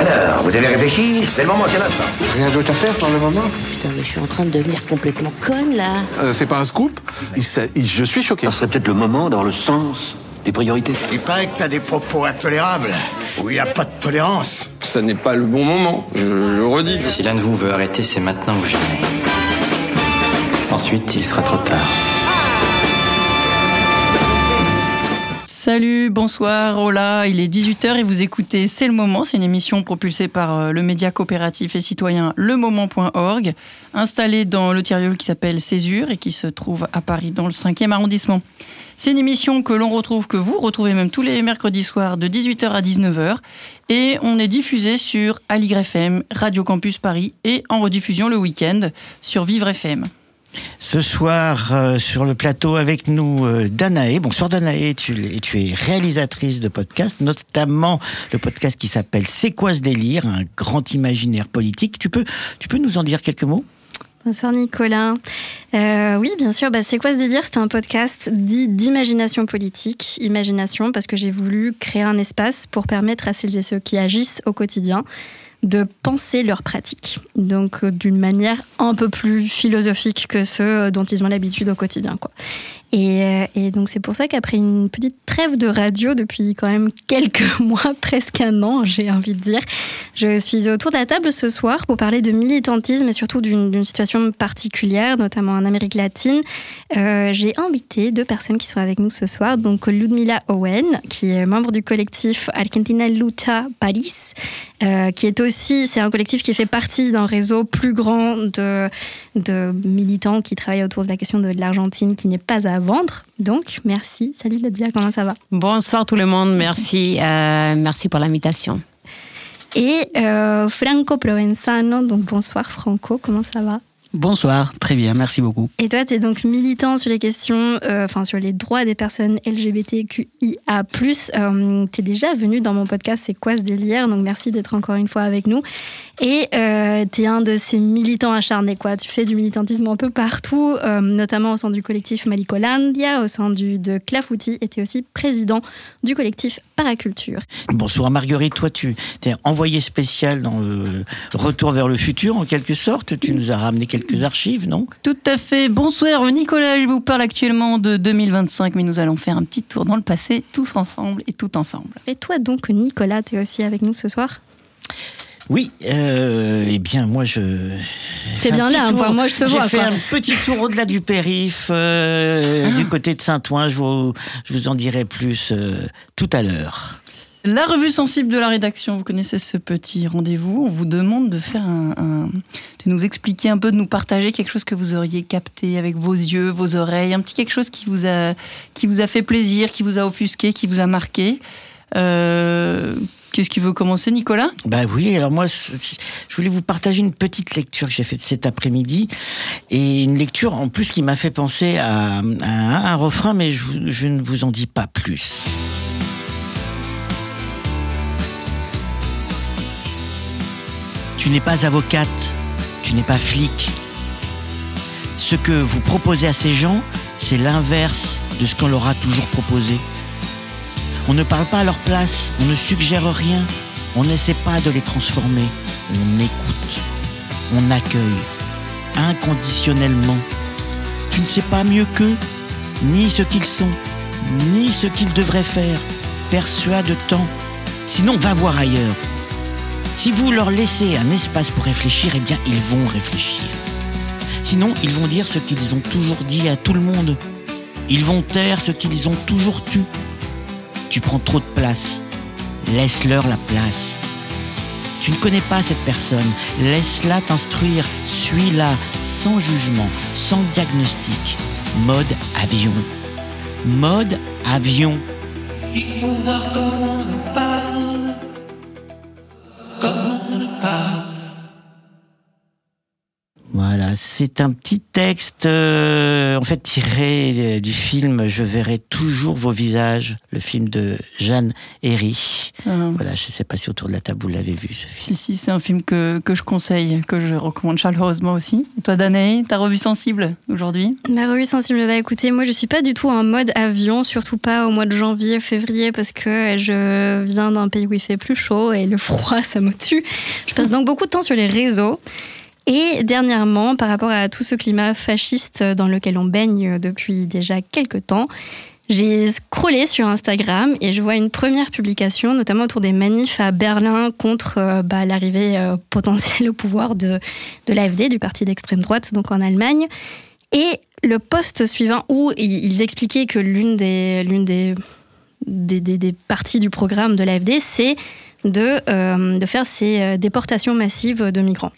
Alors, vous avez réfléchi? C'est le moment, c'est l'instant. Rien d'autre à faire pour le moment? Putain, mais je suis en train de devenir complètement conne, là. C'est pas un scoop? Je suis choqué. Ça serait peut-être le moment dans le sens des priorités. Il paraît que t'as des propos intolérables, où il n'y a pas de tolérance. Ça n'est pas le bon moment, je le redis. Si l'un de vous veut arrêter, c'est maintenant ou jamais. Ensuite, il sera trop tard. Salut, bonsoir, hola, il est 18h et vous écoutez C'est le moment, c'est une émission propulsée par le média coopératif et citoyen lemoment.org, installé dans le Tiriol qui s'appelle Césure et qui se trouve à Paris dans le 5e arrondissement. C'est une émission que vous retrouvez même tous les mercredis soirs de 18h à 19h et on est diffusé sur Aligre FM, Radio Campus Paris et en rediffusion le week-end sur Vivre FM. Ce soir, sur le plateau avec nous, Danae. Bonsoir Danae, tu es réalisatrice de podcasts, notamment le podcast qui s'appelle C'est quoi ce délire, un grand imaginaire politique. Tu peux nous en dire quelques mots ? Bonsoir Nicolas. Oui, bien sûr, C'est quoi ce délire ? C'est un podcast dit d'imagination politique. Imagination parce que j'ai voulu créer un espace pour permettre à celles et ceux qui agissent au quotidien de penser leurs pratiques. Donc, d'une manière un peu plus philosophique que ceux dont ils ont l'habitude au quotidien, quoi. Et donc, c'est pour ça qu'après une petite trêve de radio depuis quand même quelques mois, presque un an, j'ai envie de dire, je suis autour de la table ce soir pour parler de militantisme et surtout d'une situation particulière, notamment en Amérique latine. J'ai invité 2 personnes qui sont avec nous ce soir. Donc, Ludmila Owen, qui est membre du collectif Argentina Lucha Paris, qui est aussi, c'est un collectif qui fait partie d'un réseau plus grand de militants qui travaillent autour de la question de l'Argentine qui n'est pas à vendre. Donc, merci. Salut Ludmila, comment ça va ? Bonsoir tout le monde, merci. Merci pour l'invitation. Et Franco Provenzano, donc bonsoir Franco, comment ça va ? Bonsoir, très bien, merci beaucoup. Et toi, tu es donc militant sur les questions, sur les droits des personnes LGBTQIA+. Tu es déjà venu dans mon podcast C'est quoi ce délire ? Donc merci d'être encore une fois avec nous. Et tu es un de ces militants acharnés, quoi. Tu fais du militantisme un peu partout, notamment au sein du collectif Malicolandia, au sein de Clafoutis, et tu es aussi président du collectif Paraculture. Bonsoir Marguerite, toi tu es envoyée spéciale dans le Retour vers le futur, en quelque sorte. Tu nous as ramené quelques archives, non ? Tout à fait. Bonsoir Nicolas, je vous parle actuellement de 2025, mais nous allons faire un petit tour dans le passé, tous ensemble et tout ensemble. Et toi donc Nicolas, tu es aussi avec nous ce soir ? Oui, eh bien moi je... T'es bien là, moi je te vois. J'ai fait un petit tour au-delà du périph', du côté de Saint-Ouen, je vous en dirai plus tout à l'heure. La revue sensible de la rédaction, vous connaissez ce petit rendez-vous, on vous demande de faire de nous expliquer un peu, de nous partager quelque chose que vous auriez capté avec vos yeux, vos oreilles, un petit quelque chose qui vous a fait plaisir, qui vous a offusqué, qui vous a marqué. Qu'est-ce qui veut commencer, Nicolas ? Oui, alors moi, je voulais vous partager une petite lecture que j'ai faite cet après-midi, et une lecture en plus qui m'a fait penser à un refrain, mais je ne vous en dis pas plus. Tu n'es pas avocate, tu n'es pas flic. Ce que vous proposez à ces gens, c'est l'inverse de ce qu'on leur a toujours proposé. On ne parle pas à leur place, on ne suggère rien, on n'essaie pas de les transformer, on écoute, on accueille, inconditionnellement. Tu ne sais pas mieux qu'eux, ni ce qu'ils sont, ni ce qu'ils devraient faire. Persuade-t'en, sinon va voir ailleurs. Si vous leur laissez un espace pour réfléchir, eh bien ils vont réfléchir. Sinon, ils vont dire ce qu'ils ont toujours dit à tout le monde. Ils vont taire ce qu'ils ont toujours tu. Tu prends trop de place. Laisse-leur la place. Tu ne connais pas cette personne. Laisse-la t'instruire. Suis-la sans jugement, sans diagnostic. Mode avion. Mode avion. Il faut voir comment on parle. Comment on parle. Voilà, c'est un petit texte, en fait, tiré du film « Je verrai toujours vos visages », le film de Jeanne Herry. Voilà, je ne sais pas si autour de la table vous l'avez vu, ce film. Si, c'est un film que je conseille, que je recommande chaleureusement aussi. Et toi, Danae, ta revue sensible aujourd'hui ? Ma revue sensible, écoutez, moi je suis pas du tout en mode avion, surtout pas au mois de janvier, février, parce que je viens d'un pays où il fait plus chaud et le froid, ça me tue. Je passe donc beaucoup de temps sur les réseaux. Et dernièrement, par rapport à tout ce climat fasciste dans lequel on baigne depuis déjà quelques temps, j'ai scrollé sur Instagram et je vois une première publication, notamment autour des manifs à Berlin contre l'arrivée potentielle au pouvoir de l'AfD, du parti d'extrême droite, donc en Allemagne. Et le post suivant où ils expliquaient que l'une des parties du programme de l'AfD, c'est de faire ces déportations massives de migrants.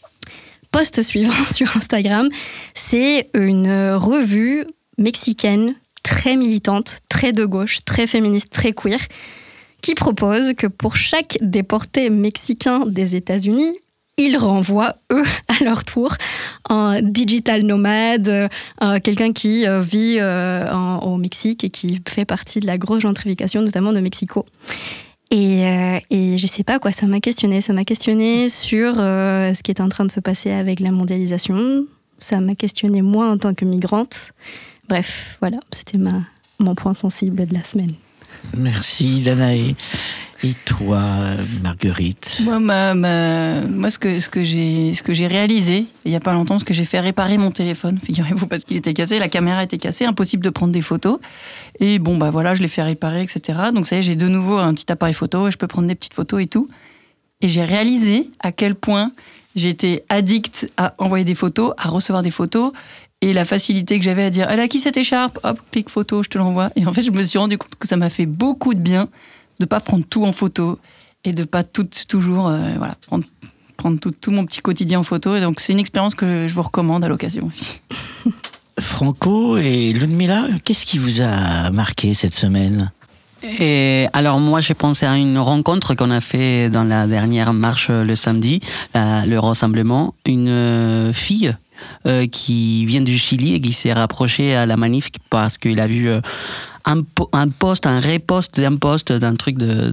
Post suivant sur Instagram, c'est une revue mexicaine très militante, très de gauche, très féministe, très queer, qui propose que pour chaque déporté mexicain des États-Unis, ils renvoient, eux, à leur tour, un digital nomade, quelqu'un qui vit au Mexique et qui fait partie de la grosse gentrification, notamment de Mexico. Et je sais pas quoi, ça m'a questionné sur ce qui est en train de se passer avec la mondialisation. Ça m'a questionné moi en tant que migrante. Bref, voilà, c'était mon point sensible de la semaine. Merci Danae. Et toi, Marguerite ? Moi, ce que j'ai réalisé il y a pas longtemps, parce que j'ai fait réparer mon téléphone, figurez-vous, parce qu'il était cassé, la caméra était cassée, impossible de prendre des photos. Et voilà, je l'ai fait réparer, etc. Donc ça y est, j'ai de nouveau un petit appareil photo et je peux prendre des petites photos et tout. Et j'ai réalisé à quel point j'étais addict à envoyer des photos, à recevoir des photos. Et la facilité que j'avais à dire « Elle a qui cette écharpe ?» Hop, clic photo, je te l'envoie. Et en fait, je me suis rendu compte que ça m'a fait beaucoup de bien de pas prendre tout en photo et de pas toujours prendre tout mon petit quotidien en photo. Et donc, c'est une expérience que je vous recommande à l'occasion aussi. Franco et Ludmila, qu'est-ce qui vous a marqué cette semaine ? Et alors moi j'ai pensé à une rencontre qu'on a fait dans la dernière marche le samedi, le rassemblement, une fille qui vient du Chili et qui s'est rapprochée à la manif parce qu'il a vu un repost d'un post d'un truc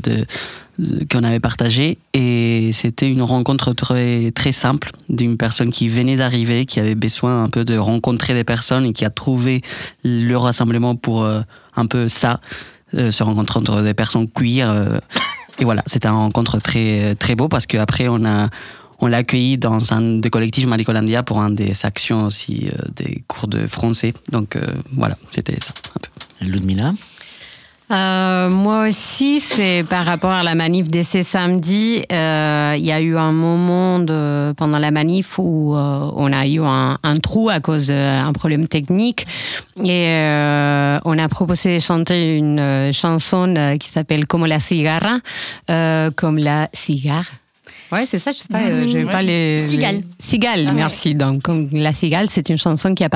qu'on avait partagé, et c'était une rencontre très, très simple d'une personne qui venait d'arriver, qui avait besoin un peu de rencontrer des personnes et qui a trouvé le rassemblement pour un peu ça, se rencontrer entre des personnes queer. Et voilà, c'était une rencontre très, très beau parce qu'après on l'a accueilli dans un des collectifs Malicolandia pour un des actions aussi, des cours de français. Donc voilà, c'était ça un peu. Ludmila ? Moi aussi, c'est par rapport à la manif d'essai samedi. Il y a eu un moment pendant la manif où on a eu un trou à cause d'un problème technique, et on a proposé de chanter une chanson qui s'appelle Como la cigarra, comme la cigare. Ouais, c'est ça, je sais pas, je vais pas les... Cigale, merci. Donc, La Cigale, c'est une chanson qui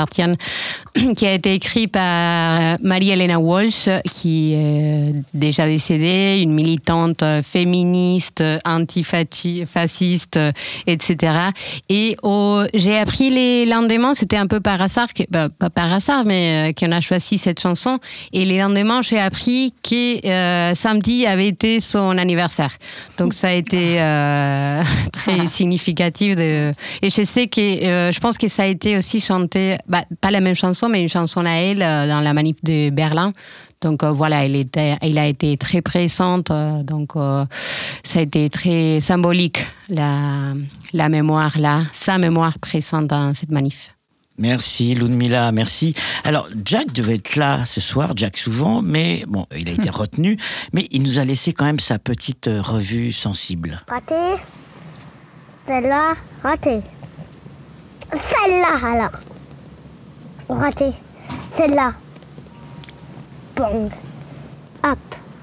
a été écrite par Marie-Helena Walsh, qui est déjà décédée, une militante féministe, antifasciste, etc. Et j'ai appris les lendemains, c'était un peu par hasard, pas par hasard, mais qu'on a choisi cette chanson. Et les lendemains, j'ai appris que samedi avait été son anniversaire. Donc, ça a été... très significatif et je sais que je pense que ça a été aussi chanté, pas la même chanson mais une chanson à elle dans la manif de Berlin, donc voilà, elle a été très présente, donc ça a été très symbolique, la mémoire là, sa mémoire présente dans cette manif. Merci Ludmila, merci. Alors Jack devait être là ce soir, Jack souvent, mais bon, il a été retenu, mais il nous a laissé quand même sa petite revue sensible. Raté. Celle-là, raté. Celle-là, alors. Raté. Celle-là. Bang. Hop.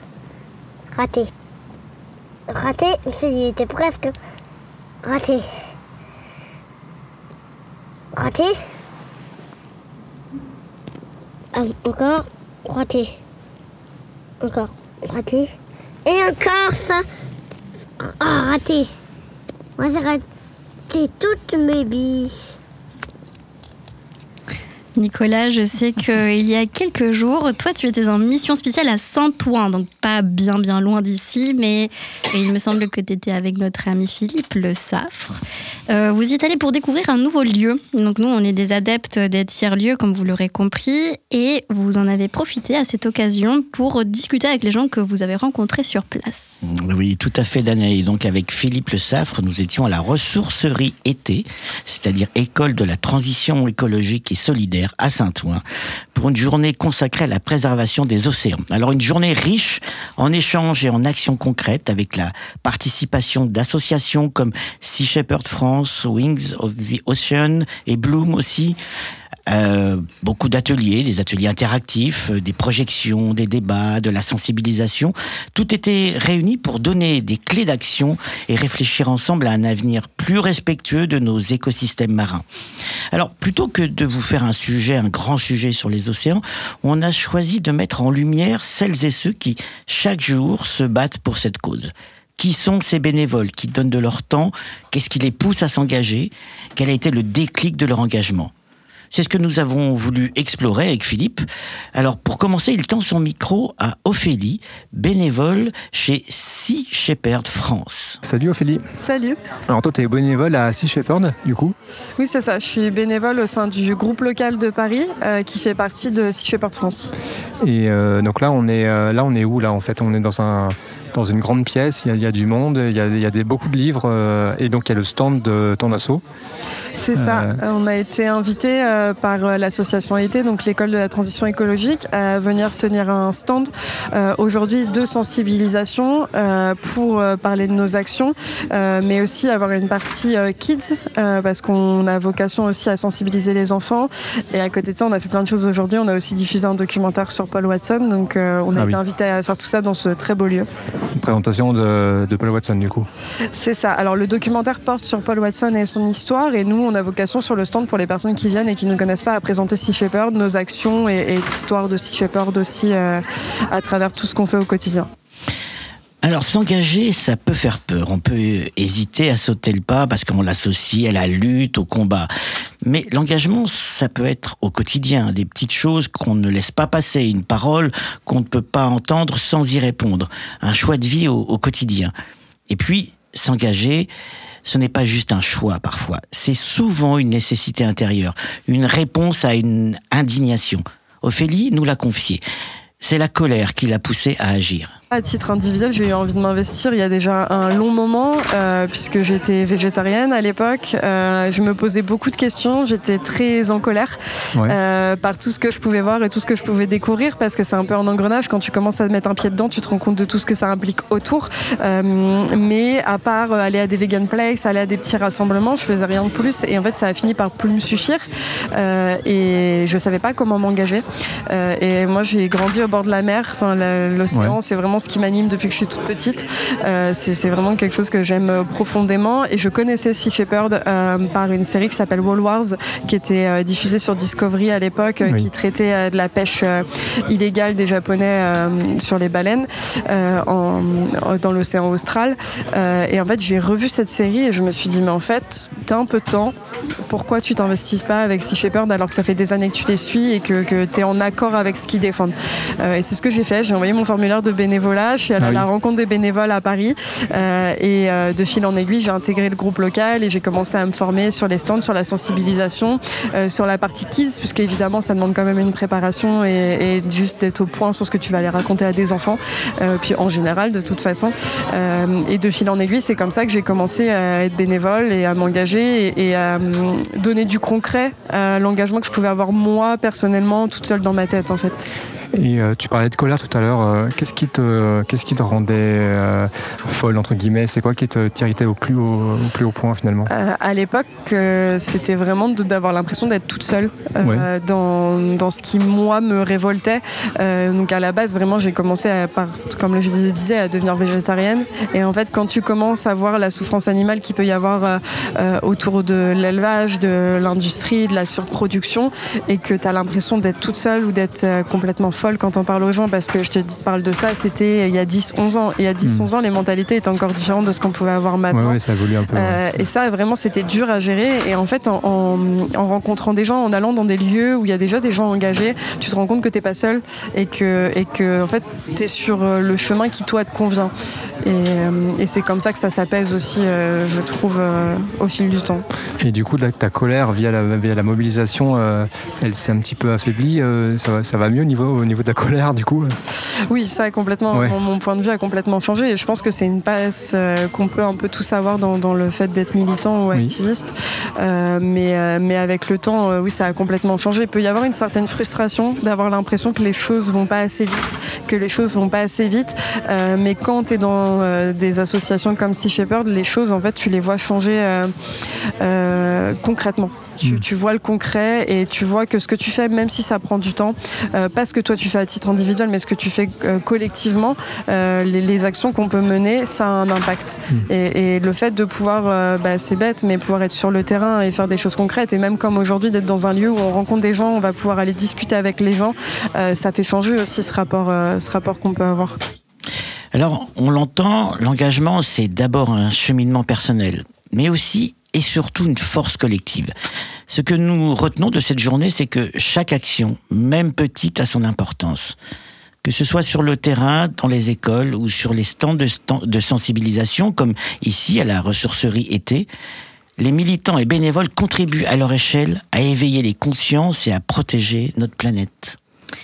Raté. Raté, il était presque. Raté. Raté. Encore. Raté. Encore. Raté. Et encore ça. Ah, raté. Moi, j'ai raté toutes mes billes. Nicolas, je sais qu'il y a quelques jours, toi tu étais en mission spéciale à Saint-Ouen, donc pas bien loin d'ici, mais il me semble que tu étais avec notre ami Philippe Le Saffre. Vous y êtes allé pour découvrir un nouveau lieu. Donc nous, on est des adeptes des tiers-lieux, comme vous l'aurez compris, et vous en avez profité à cette occasion pour discuter avec les gens que vous avez rencontrés sur place. Oui, tout à fait, Danae. Donc avec Philippe Le Saffre, nous étions à la ressourcerie été, c'est-à-dire école de la transition écologique et solidaire à Saint-Ouen, pour une journée consacrée à la préservation des océans. Alors une journée riche en échanges et en actions concrètes avec la participation d'associations comme Sea Shepherd France, Wings of the Ocean et Bloom aussi. Beaucoup d'ateliers, des ateliers interactifs, des projections, des débats, de la sensibilisation. Tout était réuni pour donner des clés d'action et réfléchir ensemble à un avenir plus respectueux de nos écosystèmes marins. Alors, plutôt que de vous faire un grand sujet sur les océans, on a choisi de mettre en lumière celles et ceux qui, chaque jour, se battent pour cette cause. Qui sont ces bénévoles qui donnent de leur temps? Qu'est-ce qui les pousse à s'engager? Quel a été le déclic de leur engagement? C'est ce que nous avons voulu explorer avec Philippe. Alors, pour commencer, il tend son micro à Ophélie, bénévole chez Sea Shepherd France. Salut Ophélie. Salut. Alors toi, tu es bénévole à Sea Shepherd, du coup? Oui, c'est ça. Je suis bénévole au sein du groupe local de Paris, qui fait partie de Sea Shepherd France. Et donc là, on est où là en fait? On est dans une grande pièce, il y a du monde, il y a beaucoup de livres, et donc il y a le stand de ton asso. C'est ça. On a été invité par l'association été, donc l'école de la transition écologique, à venir tenir un stand aujourd'hui de sensibilisation pour parler de nos actions, mais aussi avoir une partie kids, parce qu'on a vocation aussi à sensibiliser les enfants. Et à côté de ça, on a fait plein de choses aujourd'hui. On a aussi diffusé un documentaire sur Paul Watson, donc on a été invité à faire tout ça dans ce très beau lieu. Une présentation de Paul Watson, du coup. C'est ça. Alors le documentaire porte sur Paul Watson et son histoire, et nous on a vocation sur le stand pour les personnes qui viennent et qui ne connaissent pas à présenter Sea Shepherd, nos actions et l'histoire de Sea Shepherd aussi à travers tout ce qu'on fait au quotidien. Alors s'engager, ça peut faire peur. On peut hésiter à sauter le pas parce qu'on l'associe à la lutte, au combat. Mais l'engagement, ça peut être au quotidien, des petites choses qu'on ne laisse pas passer, une parole qu'on ne peut pas entendre sans y répondre, un choix de vie au quotidien. Et puis, s'engager, ce n'est pas juste un choix parfois, c'est souvent une nécessité intérieure, une réponse à une indignation. Ophélie nous l'a confié. C'est la colère qui l'a poussée à agir. À titre individuel, j'ai eu envie de m'investir il y a déjà un long moment, puisque j'étais végétarienne à l'époque. Je me posais beaucoup de questions, j'étais très en colère par tout ce que je pouvais voir et tout ce que je pouvais découvrir, parce que c'est un peu un engrenage. Quand tu commences à mettre un pied dedans, tu te rends compte de tout ce que ça implique autour. Mais à part aller à des vegan places, aller à des petits rassemblements, je faisais rien de plus. Et en fait, ça a fini par plus me suffire. Et je savais pas comment m'engager. Et moi, j'ai grandi au bord de la mer. Enfin, l'océan, c'est vraiment ce qui m'anime depuis que je suis toute petite. C'est vraiment quelque chose que j'aime profondément, et je connaissais Sea Shepherd par une série qui s'appelle Wall Wars, qui était diffusée sur Discovery à l'époque, qui traitait de la pêche illégale des Japonais sur les baleines dans l'océan austral. Et en fait, j'ai revu cette série et je me suis dit, mais en fait, t'as un peu de temps, pourquoi tu t'investis pas avec Sea Shepherd alors que ça fait des années que tu les suis et que tu es en accord avec ce qu'ils défendent? Et c'est ce que j'ai fait. J'ai envoyé mon formulaire de bénévolat, je suis allée à la rencontre des bénévoles à Paris, et de fil en aiguille, j'ai intégré le groupe local et j'ai commencé à me former sur les stands, sur la sensibilisation, sur la partie kids, puisque évidemment ça demande quand même une préparation et juste d'être au point sur ce que tu vas aller raconter à des enfants, puis en général de toute façon. Et de fil en aiguille, c'est comme ça que j'ai commencé à être bénévole et à m'engager et à donner du concret à l'engagement que je pouvais avoir moi personnellement toute seule dans ma tête en fait. Et tu parlais de colère tout à l'heure. Qu'est-ce qui te rendait folle entre guillemets? C'est quoi qui t'irritait au plus haut point finalement? À l'époque, c'était vraiment d'avoir l'impression d'être toute seule dans ce qui moi me révoltait. Donc à la base, vraiment, j'ai commencé comme je disais, à devenir végétarienne. Et en fait, quand tu commences à voir la souffrance animale qu'il peut y avoir autour de l'élevage, de l'industrie, de la surproduction, et que tu as l'impression d'être toute seule ou d'être complètement folle quand on parle aux gens, parce que je te parle de ça, c'était il y a 10-11 ans. Et il y a 10-11 ans, les mentalités réalité est encore différente de ce qu'on pouvait avoir maintenant. Ouais, ça évolue un peu. Et ça, vraiment, c'était dur à gérer. Et en fait, en rencontrant des gens, en allant dans des lieux où il y a déjà des gens engagés, tu te rends compte que t'es pas seul et que en fait, t'es sur le chemin qui, toi, te convient. Et c'est comme ça que ça s'apaise aussi, je trouve, au fil du temps. Et du coup, ta colère via la mobilisation, elle s'est un petit peu affaiblie. Ça va mieux au niveau de la colère, du coup. Oui, ça a complètement. Ouais. Mon point de vue a complètement changé. Et je pense que c'est une passe qu'on peut un peu tous avoir dans le fait d'être militant ou activiste. Mais avec le temps, oui, ça a complètement changé. Il peut y avoir une certaine frustration d'avoir l'impression que les choses vont pas assez vite, mais quand tu es dans des associations comme Sea Shepherd, les choses, en fait, tu les vois changer concrètement. Tu vois le concret et tu vois que ce que tu fais, même si ça prend du temps, pas ce que toi tu fais à titre individuel, mais ce que tu fais collectivement, les actions qu'on peut mener, ça a un impact. Et le fait de pouvoir, c'est bête, mais pouvoir être sur le terrain et faire des choses concrètes, et même comme aujourd'hui d'être dans un lieu où on rencontre des gens, on va pouvoir aller discuter avec les gens, ça fait changer aussi ce rapport qu'on peut avoir. Alors, on l'entend, l'engagement, c'est d'abord un cheminement personnel, mais aussi et surtout une force collective. Ce que nous retenons de cette journée, c'est que chaque action, même petite, a son importance. Que ce soit sur le terrain, dans les écoles ou sur les stands de sensibilisation, comme ici à la ressourcerie été, les militants et bénévoles contribuent à leur échelle à éveiller les consciences et à protéger notre planète.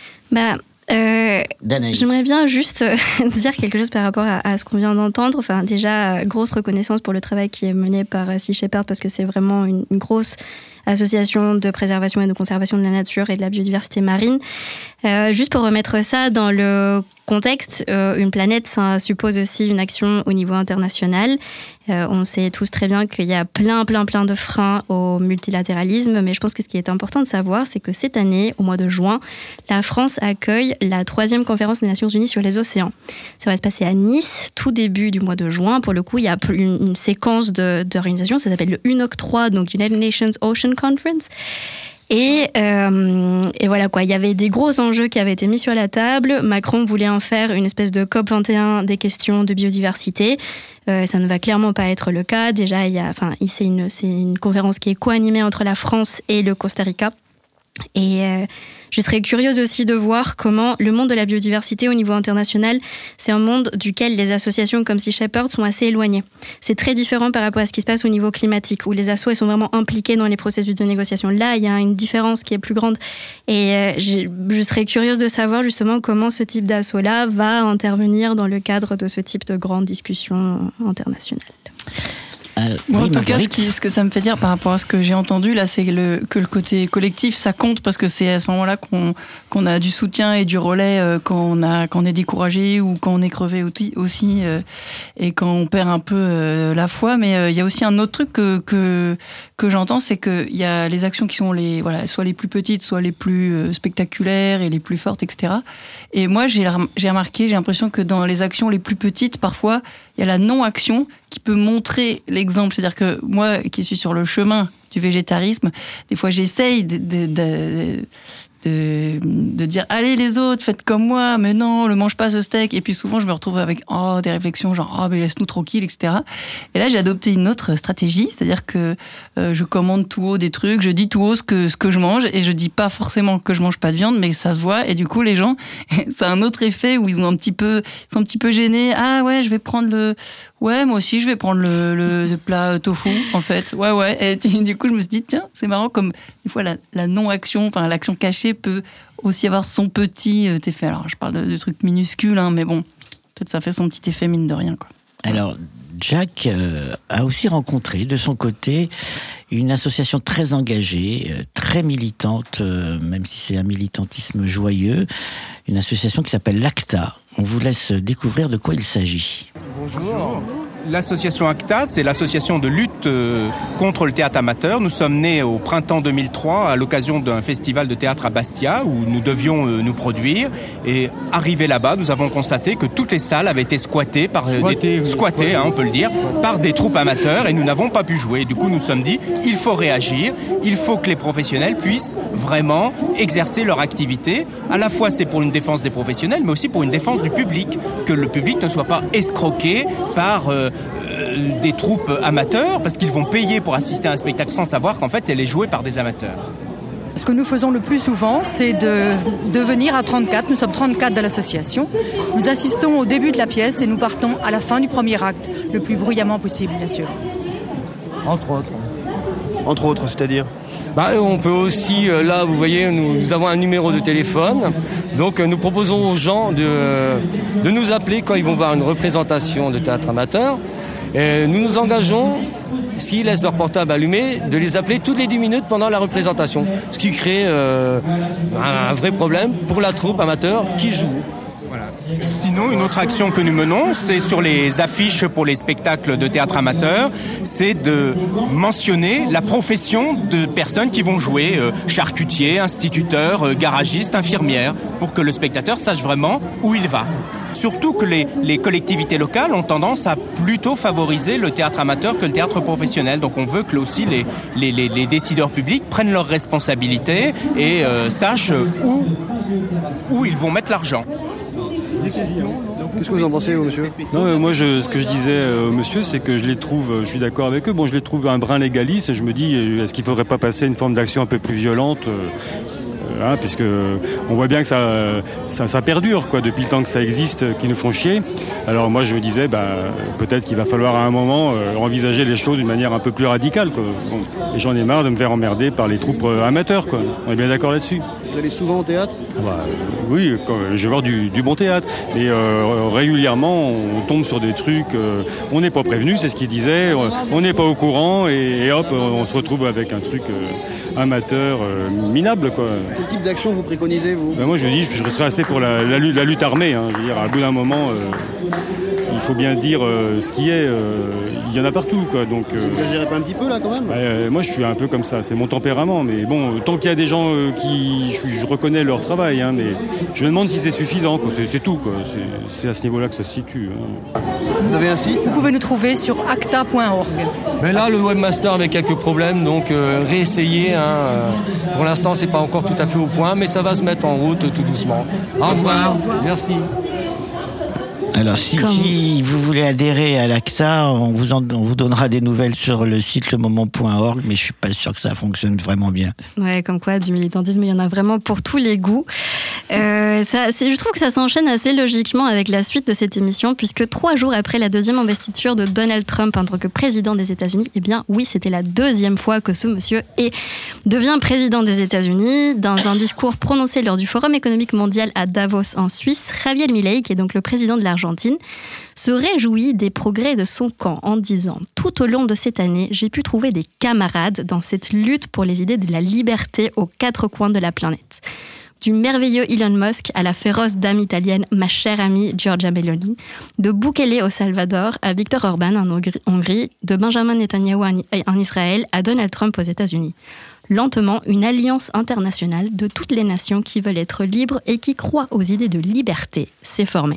J'aimerais bien juste dire quelque chose par rapport à ce qu'on vient d'entendre. Enfin, déjà, grosse reconnaissance pour le travail qui est mené par Sea Shepherd, parce que c'est vraiment une grosse association de préservation et de conservation de la nature et de la biodiversité marine. Juste pour remettre ça dans le contexte, une planète, ça suppose aussi une action au niveau international. On sait tous très bien qu'il y a plein de freins au multilatéralisme, mais je pense que ce qui est important de savoir, c'est que cette année, au mois de juin, la France accueille la 3e conférence des Nations Unies sur les océans. Ça va se passer à Nice, tout début du mois de juin. Pour le coup, il y a une séquence d'organisation, ça s'appelle le UNOC 3, donc United Nations Ocean Conference. Et voilà quoi, il y avait des gros enjeux qui avaient été mis sur la table. Macron voulait en faire une espèce de COP21 des questions de biodiversité. Ça ne va clairement pas être le cas. Déjà, c'est une conférence qui est co-animée entre la France et le Costa Rica. Et je serais curieuse aussi de voir comment le monde de la biodiversité au niveau international, c'est un monde duquel les associations comme Sea Shepherd sont assez éloignées. C'est très différent par rapport à ce qui se passe au niveau climatique, où les assos elles sont vraiment impliqués dans les processus de négociation. Là, il y a une différence qui est plus grande. Et je serais curieuse de savoir justement comment ce type d'asso-là va intervenir dans le cadre de ce type de grande discussion internationale. En tout cas, ce que ça me fait dire par rapport à ce que j'ai entendu là, c'est que le côté collectif, ça compte, parce que c'est à ce moment-là qu'on a du soutien et du relais quand on est découragé ou quand on est crevé aussi, et quand on perd un peu la foi. Mais il y a aussi un autre truc que j'entends, c'est qu'il y a les actions qui sont soit les plus petites, soit les plus spectaculaires et les plus fortes, etc. Et moi, j'ai remarqué, j'ai l'impression que dans les actions les plus petites, parfois, il y a la non-action qui peut montrer l'exemple. C'est-à-dire que moi, qui suis sur le chemin du végétarisme, des fois, j'essaye de dire allez les autres, faites comme moi, mais non, ne mange pas ce steak. Et puis souvent, je me retrouve avec des réflexions genre mais laisse-nous tranquille, etc. Et là, j'ai adopté une autre stratégie, c'est-à-dire que je commande tout haut des trucs, je dis tout haut ce que je mange, et je dis pas forcément que je mange pas de viande, mais ça se voit. Et du coup, les gens, c'est un autre effet où ils sont un petit peu gênés. Ah ouais, je vais prendre moi aussi, je vais prendre le plat tofu, en fait. Ouais. Et du coup, je me suis dit, tiens, c'est marrant comme, des fois, la non-action, enfin, l'action cachée peut aussi avoir son petit effet. Alors, je parle de trucs minuscules, hein, mais bon, peut-être ça fait son petit effet mine de rien, quoi. Alors, Jack a aussi rencontré, de son côté, une association très engagée, très militante, même si c'est un militantisme joyeux, une association qui s'appelle l'ACTA. On vous laisse découvrir de quoi il s'agit. Bonjour. L'association ACTA, c'est l'association de lutte contre le théâtre amateur. Nous sommes nés au printemps 2003 à l'occasion d'un festival de théâtre à Bastia où nous devions nous produire. Et arrivé là-bas, nous avons constaté que toutes les salles avaient été squattées, on peut le dire, par des troupes amateurs et nous n'avons pas pu jouer. Du coup, nous nous sommes dit, il faut réagir, il faut que les professionnels puissent vraiment exercer leur activité. À la fois, c'est pour une défense des professionnels, mais aussi pour une défense du public, que le public ne soit pas escroqué par des troupes amateurs, parce qu'ils vont payer pour assister à un spectacle sans savoir qu'en fait, elle est jouée par des amateurs. Ce que nous faisons le plus souvent, c'est de venir à 34. Nous sommes 34 dans l'association. Nous assistons au début de la pièce et nous partons à la fin du premier acte, le plus bruyamment possible, bien sûr. Entre autres. Entre autres, c'est-à-dire ? On peut aussi, là, vous voyez, nous avons un numéro de téléphone. Donc, nous proposons aux gens de nous appeler quand ils vont voir une représentation de théâtre amateur. Et nous nous engageons, s'ils laissent leur portable allumé, de les appeler toutes les 10 minutes pendant la représentation. Ce qui crée un vrai problème pour la troupe amateur qui joue. Voilà. Sinon, une autre action que nous menons, c'est sur les affiches pour les spectacles de théâtre amateur, c'est de mentionner la profession de personnes qui vont jouer, charcutiers, instituteurs, garagistes, infirmières, pour que le spectateur sache vraiment où il va. Surtout que les collectivités locales ont tendance à plutôt favoriser le théâtre amateur que le théâtre professionnel. Donc on veut que aussi les décideurs publics prennent leurs responsabilités et sachent où ils vont mettre l'argent. Qu'est-ce que vous en pensez, monsieur ? Non, moi, ce que je disais au monsieur, c'est que je les trouve, je suis d'accord avec eux, je les trouve un brin légaliste et je me dis, est-ce qu'il ne faudrait pas passer une forme d'action un peu plus violente puisque on voit bien que ça perdure depuis le temps que ça existe, qu'ils nous font chier. Alors moi je me disais peut-être qu'il va falloir à un moment envisager les choses d'une manière un peu plus radicale. Bon, et j'en ai marre de me faire emmerder par les troupes amateurs. On est bien d'accord là-dessus. Vous allez souvent au théâtre ? Oui, je vais voir du bon théâtre. Mais régulièrement on tombe sur des trucs, on n'est pas prévenu, c'est ce qu'il disait, on n'est pas au courant et hop, on se retrouve avec un truc amateur minable. Quel type d'action vous préconisez, vous ? Moi je dis, je serais resté pour la lutte armée. Je veux dire, à bout d'un moment, il faut bien dire ce qui est. Il y en a partout. Donc, vous n'exagérez pas un petit peu là quand même ? Moi je suis un peu comme ça, c'est mon tempérament. Mais bon, tant qu'il y a des gens je reconnais leur travail, mais je me demande si c'est suffisant. C'est tout. C'est à ce niveau-là que ça se situe. Vous avez un site ? Vous pouvez nous trouver sur acta.org. Mais là, le webmaster avait quelques problèmes, donc réessayez. Pour l'instant, c'est pas encore tout à fait au point, mais ça va se mettre en route tout doucement. Au revoir. Merci. Alors, si vous voulez adhérer à l'ACTA, on vous donnera des nouvelles sur le site lemoment.org, mais je suis pas sûr que ça fonctionne vraiment bien. Ouais, comme quoi, du militantisme, il y en a vraiment pour tous les goûts. Je trouve que ça s'enchaîne assez logiquement avec la suite de cette émission, puisque 3 jours après la deuxième investiture de Donald Trump en tant que président des États-Unis, oui, c'était la 2e fois que ce monsieur devient président des États-Unis. Dans un discours prononcé lors du Forum économique mondial à Davos en Suisse, Javier Milei, qui est donc le président de l'Argentine, se réjouit des progrès de son camp en disant « Tout au long de cette année, j'ai pu trouver des camarades dans cette lutte pour les idées de la liberté aux 4 coins de la planète. » Du merveilleux Elon Musk à la féroce dame italienne, ma chère amie Giorgia Meloni, de Bukele au Salvador à Viktor Orban en Hongrie, de Benjamin Netanyahu en Israël à Donald Trump aux États-Unis. Lentement, une alliance internationale de toutes les nations qui veulent être libres et qui croient aux idées de liberté s'est formée.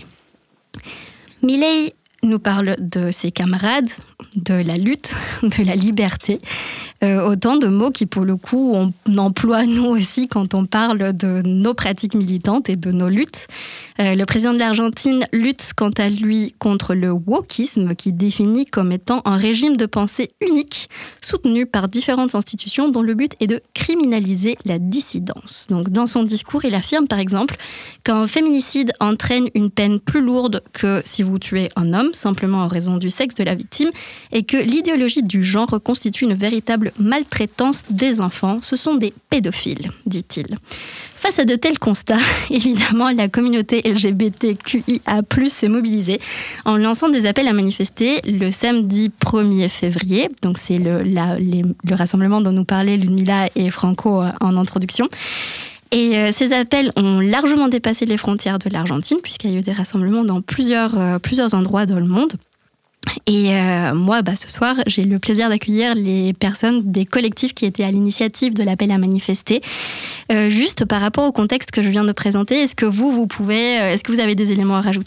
Milei nous parle de ses camarades, de la lutte, de la liberté. Autant de mots qui, pour le coup, on emploie nous aussi quand on parle de nos pratiques militantes et de nos luttes. Le président de l'Argentine lutte quant à lui contre le wokisme, qui définit comme étant un régime de pensée unique, soutenu par différentes institutions dont le but est de criminaliser la dissidence. Donc, dans son discours, il affirme par exemple qu'un féminicide entraîne une peine plus lourde que si vous tuez un homme, simplement en raison du sexe de la victime, et que l'idéologie du genre constitue une véritable maltraitance des enfants. Ce sont des pédophiles, dit-il. Face à de tels constats, évidemment, la communauté LGBTQIA+ s'est mobilisée en lançant des appels à manifester le samedi 1er février. Donc c'est le rassemblement dont nous parlaient Ludmilla et Franco en introduction. Et ces appels ont largement dépassé les frontières de l'Argentine, puisqu'il y a eu des rassemblements dans plusieurs endroits dans le monde. Et moi, ce soir, j'ai le plaisir d'accueillir les personnes des collectifs qui étaient à l'initiative de l'appel à manifester. Juste par rapport au contexte que je viens de présenter, est-ce que est-ce que vous avez des éléments à rajouter ?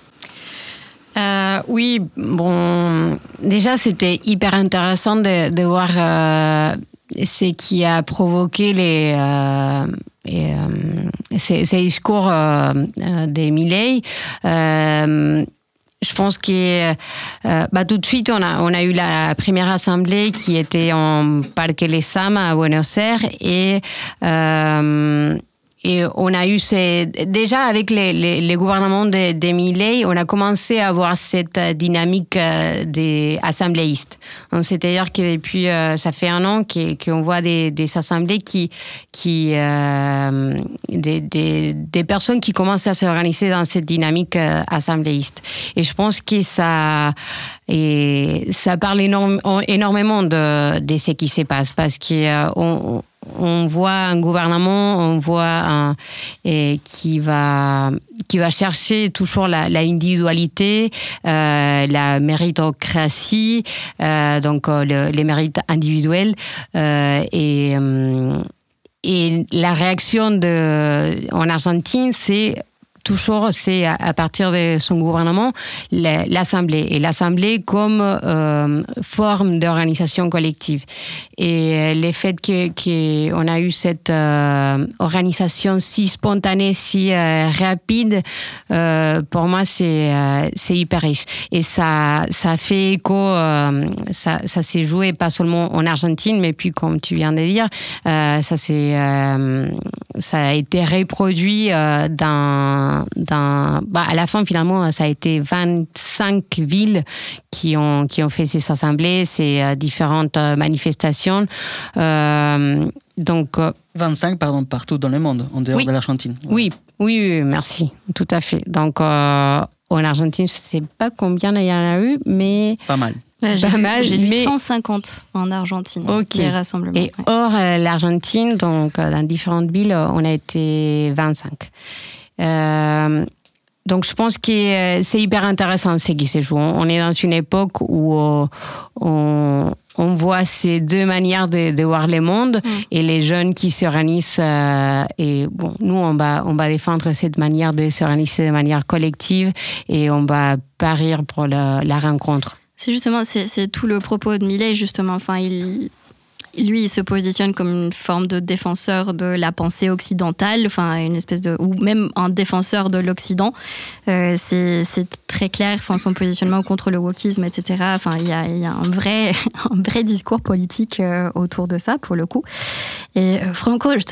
Oui, bon, déjà c'était hyper intéressant de voir ce qui a provoqué ces discours de Milei. Je pense que tout de suite, on a eu la première assemblée qui était en Parque Lezama à Buenos Aires et on a eu déjà avec les gouvernements de Milei, on a commencé à avoir cette dynamique des assembléistes. Donc, c'est-à-dire que depuis, ça fait un an qu'on voit des assemblées des personnes qui commencent à s'organiser dans cette dynamique assembléiste. Et je pense que ça parle énormément de ce qui se passe parce que on voit un gouvernement, qui va chercher toujours la individualité, la méritocratie, donc les mérites individuels et la réaction en Argentine, c'est à partir de son gouvernement, l'Assemblée. Et l'Assemblée comme forme d'organisation collective. Et le fait qu'on a eu cette organisation si spontanée, si rapide, pour moi, c'est hyper riche. Et ça fait écho, ça s'est joué pas seulement en Argentine, mais puis, comme tu viens de dire, ça a été reproduit à la fin, finalement, ça a été 25 villes qui ont fait ces assemblées, ces différentes manifestations. Donc, 25, partout dans le monde, en dehors de l'Argentine. Ouais. Oui, merci, tout à fait. Donc, en Argentine, je ne sais pas combien il y en a eu, mais... Pas mal. J'ai lu 150 en Argentine, les rassemblements. Et hors l'Argentine, donc dans différentes villes, on a été 25. Donc je pense que c'est hyper intéressant ce qui se joue. On est dans une époque où on voit ces deux manières de voir le monde et les jeunes qui s'organisent. Et bon, nous, on va défendre cette manière de s'organiser de manière collective et on va parier pour la rencontre. C'est justement, c'est tout le propos de Milei, justement. Enfin, lui, il se positionne comme une forme de défenseur de la pensée occidentale, enfin une espèce ou même un défenseur de l'Occident. C'est très clair, enfin son positionnement contre le wokisme, etc. Enfin, il y a un vrai discours politique autour de ça, pour le coup. Et Franco, je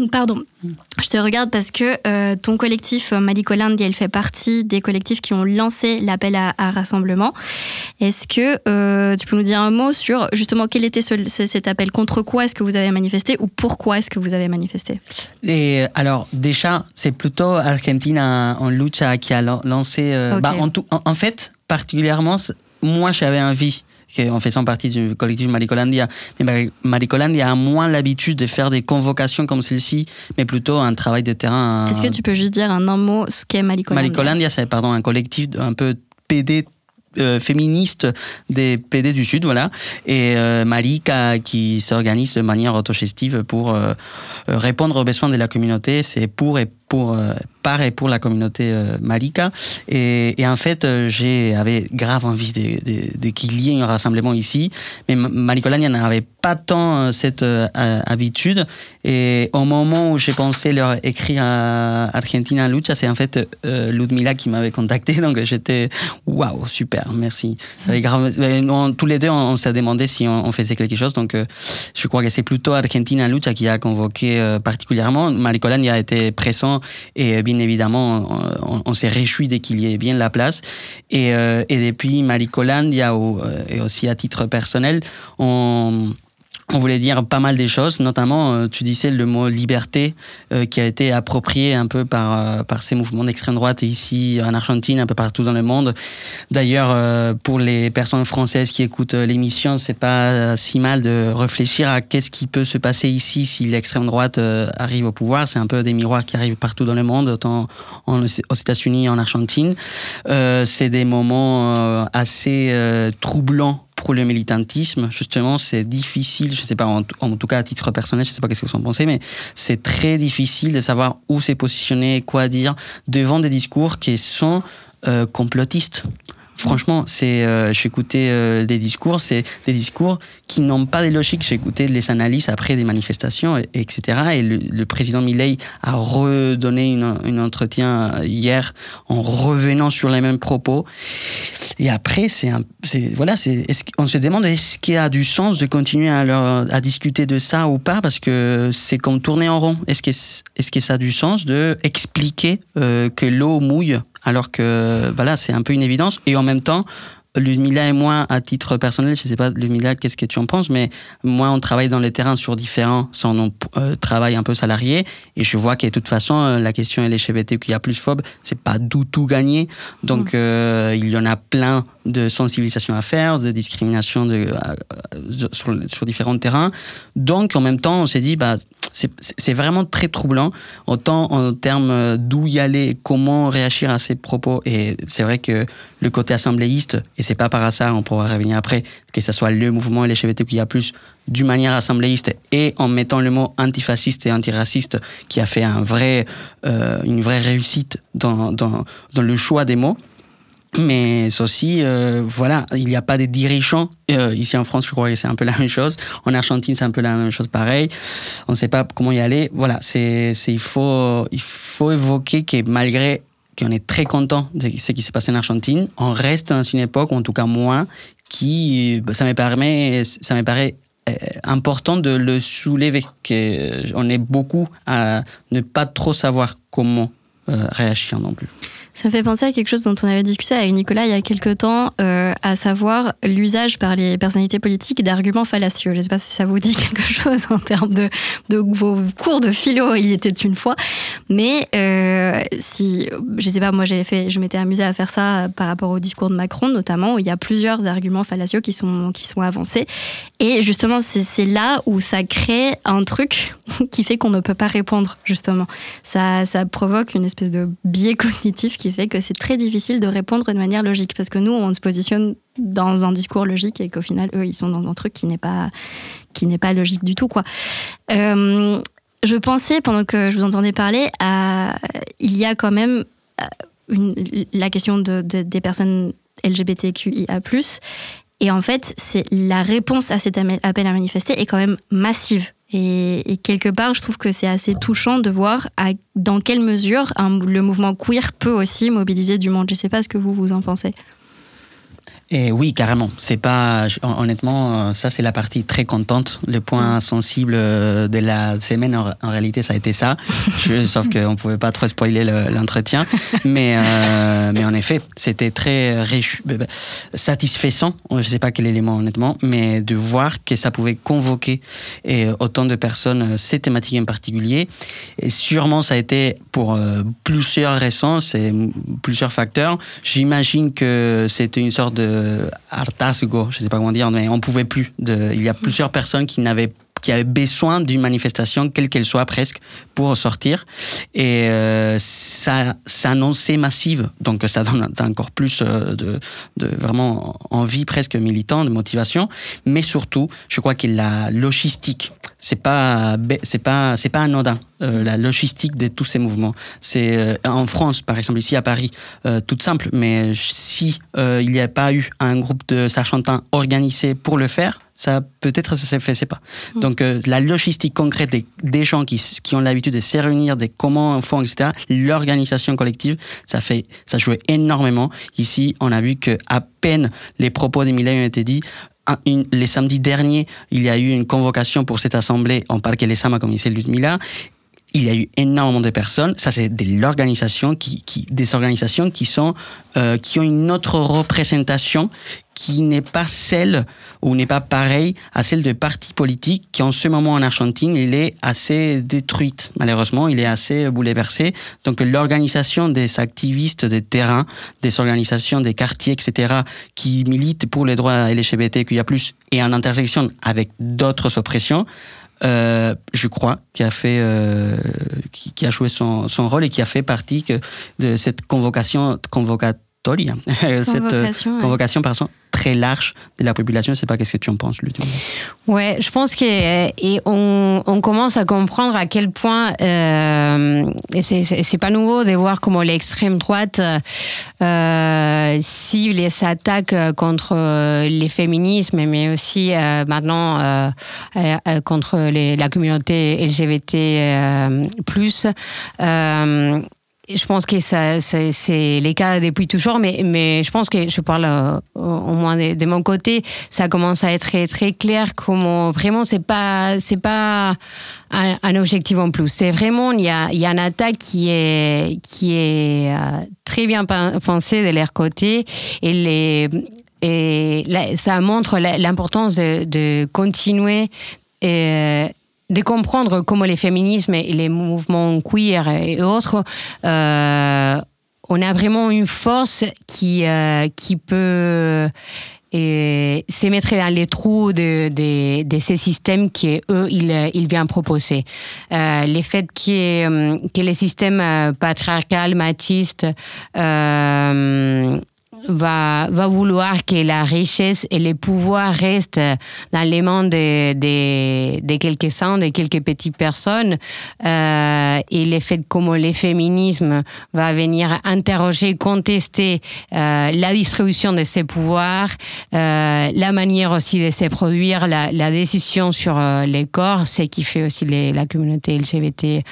te regarde parce que ton collectif Malicolandia, il fait partie des collectifs qui ont lancé l'appel à rassemblement. Est-ce que tu peux nous dire un mot sur justement quel était cet appel? Contre quoi est-ce que vous avez manifesté ou pourquoi est-ce que vous avez manifesté? Et alors déjà, c'est plutôt Argentina en lucha qui a lancé. En fait, particulièrement, moi j'avais envie, en faisant partie du collectif Malicolandia, mais Malicolandia a moins l'habitude de faire des convocations comme celle-ci, mais plutôt un travail de terrain. Est-ce que tu peux juste dire en un mot ce qu'est Malicolandia? Malicolandia, c'est un collectif un peu PD féministe des PD du Sud, voilà, et Marika qui s'organise de manière autogestive pour répondre aux besoins de la communauté. C'est par et pour la communauté Marika. Et en fait, j'avais grave envie de qu'il y ait un rassemblement ici, mais Malicolandia n'avait pas tant cette habitude. Et au moment où j'ai pensé leur écrire à Argentina Lucha, c'est en fait Ludmila qui m'avait contacté, donc j'étais waouh, super, merci. Tous les deux, on s'est demandé si on faisait quelque chose, donc je crois que c'est plutôt Argentina Lucha qui a convoqué particulièrement. Malicolandia a été présent et bien évidemment on s'est réjoui dès qu'il y ait bien la place. Et depuis Malicolandia et aussi à titre personnel, on on voulait dire pas mal des choses, notamment, tu disais le mot liberté, qui a été approprié un peu par ces mouvements d'extrême droite ici en Argentine, un peu partout dans le monde. D'ailleurs, pour les personnes françaises qui écoutent l'émission, c'est pas si mal de réfléchir à qu'est-ce qui peut se passer ici si l'extrême droite arrive au pouvoir. C'est un peu des miroirs qui arrivent partout dans le monde, autant aux États-Unis et en Argentine. C'est des moments assez troublants pour le militantisme. Justement, c'est difficile, je ne sais pas, en tout cas à titre personnel, je ne sais pas qu'est-ce que vous en pensez, mais c'est très difficile de savoir où se positionner, quoi dire, devant des discours qui sont complotistes. Franchement, j'écoutais des discours, c'est des discours qui n'ont pas de logique. J'ai écouté les analyses après des manifestations, etc. Et le président Milei a redonné un entretien hier en revenant sur les mêmes propos. Et après, on se demande est-ce qu'il y a du sens de continuer à discuter de ça ou pas, parce que c'est comme tourner en rond. Est-ce que ça a du sens de expliquer que l'eau mouille alors que voilà, c'est un peu une évidence. Et en même temps, Ludmilla et moi, à titre personnel, je ne sais pas, Ludmilla, qu'est-ce que tu en penses, mais moi, on travaille dans le terrain sur différents travail un peu salarié, et je vois que de toute façon, la question LGBTQIA+ phobe, c'est pas du tout gagné. Donc, il y en a plein de sensibilisation à faire, de discrimination sur différents terrains. Donc, en même temps, on s'est dit, c'est vraiment très troublant, autant en termes d'où y aller, comment réagir à ces propos. Et c'est vrai que le côté assembléiste, et c'est pas par hasard, on pourra revenir après, que ce soit le mouvement LGBTQIA+, d'une manière assembléiste, et en mettant le mot antifasciste et antiraciste, qui a fait une vraie réussite dans le choix des mots. Mais aussi, voilà, il n'y a pas de dirigeants. Ici en France, je crois que c'est un peu la même chose. En Argentine, c'est un peu la même chose pareil. On ne sait pas comment y aller. Voilà, il faut évoquer que malgré qu'on est très content de ce qui s'est passé en Argentine, on reste dans une époque, ou en tout cas moi, ça me paraît important de le soulever. On est beaucoup à ne pas trop savoir comment réagir non plus. Ça me fait penser à quelque chose dont on avait discuté avec Nicolas il y a quelques temps, à savoir l'usage par les personnalités politiques d'arguments fallacieux. Je ne sais pas si ça vous dit quelque chose en termes de vos cours de philo, il était une fois. Mais je ne sais pas, moi je m'étais amusée à faire ça par rapport au discours de Macron notamment, où il y a plusieurs arguments fallacieux qui sont avancés. Et justement, c'est là où ça crée un truc qui fait qu'on ne peut pas répondre, justement. Ça provoque une espèce de biais cognitif qui fait que c'est très difficile de répondre de manière logique, parce que nous, on se positionne dans un discours logique et qu'au final, eux, ils sont dans un truc qui n'est pas logique du tout, quoi. Je pensais, pendant que je vous entendais parler, il y a quand même la question des personnes LGBTQIA+, et en fait, la réponse à cet appel à manifester est quand même massive. Et quelque part, je trouve que c'est assez touchant de voir dans quelle mesure le mouvement queer peut aussi mobiliser du monde. Je ne sais pas ce que vous en pensez. Et oui, carrément. C'est pas, honnêtement, ça c'est la partie très contente. Le point sensible de la semaine, en réalité, ça a été ça. Sauf qu'on pouvait pas trop spoiler l'entretien. Mais en effet, c'était très satisfaisant. Je sais pas quel élément, honnêtement, mais de voir que ça pouvait convoquer autant de personnes ces thématiques en particulier. Et sûrement, ça a été pour plusieurs raisons, c'est plusieurs facteurs. J'imagine que c'était une sorte de hartazgo, je ne sais pas comment dire, mais on ne pouvait plus. Il y a plusieurs personnes qui avaient besoin d'une manifestation, quelle qu'elle soit presque, pour sortir. Et ça annonçait massive, donc ça donne encore plus de vraiment envie presque militant, de motivation. Mais surtout, je crois que la logistique, c'est pas anodin. La logistique de tous ces mouvements. C'est en France, par exemple, ici à Paris, tout simple, mais si il n'y a pas eu un groupe de Argentins organisé pour le faire, peut-être ça ne se faisait pas. Donc la logistique concrète des gens qui ont l'habitude de se réunir, de comment on fait, etc., l'organisation collective, ça jouait énormément. Ici, on a vu qu'à peine les propos des Milei ont été dits, les samedis derniers, il y a eu une convocation pour cette assemblée en Parque Lezama, comme disait Ludmilla. il y a eu énormément de personnes, ça c'est des organisations des organisations qui ont une autre représentation qui n'est pas celle ou n'est pas pareille à celle de partis politiques qui en ce moment en Argentine, il est assez détruite. Malheureusement, il est assez bouleversé. Donc l'organisation des activistes de terrain, des organisations des quartiers, etc., qui militent pour les droits LGBTQIA+, et en intersection avec d'autres oppressions, je crois, qui a joué son rôle et qui a fait partie de cette convocation très large de la population. Je ne sais pas qu'est-ce que tu en penses, Ludo. Ouais, je pense qu'on commence à comprendre à quel point et c'est pas nouveau de voir comment l'extrême droite cible et s'attaque contre les féminismes, mais aussi maintenant contre la communauté LGBT+. Je pense que c'est les cas depuis toujours, mais je pense que je parle au moins de mon côté, ça commence à être très, très clair comment vraiment c'est pas un objectif en plus. C'est vraiment il y a une attaque qui est très bien pensée de leur côté et ça montre l'importance de continuer de comprendre comment les féminismes et les mouvements queer et autres, on a vraiment une force qui peut se mettre dans les trous de ces systèmes qu'eux, ils viennent proposer. Le fait que les systèmes patriarcaux, machistes, va vouloir que la richesse et le pouvoir restent dans les mains de quelques-uns, de quelques petites personnes, et le fait comment le féminisme va venir interroger, contester la distribution de ces pouvoirs, la manière aussi de se produire, la décision sur les corps, ce qui fait aussi la communauté LGBT+.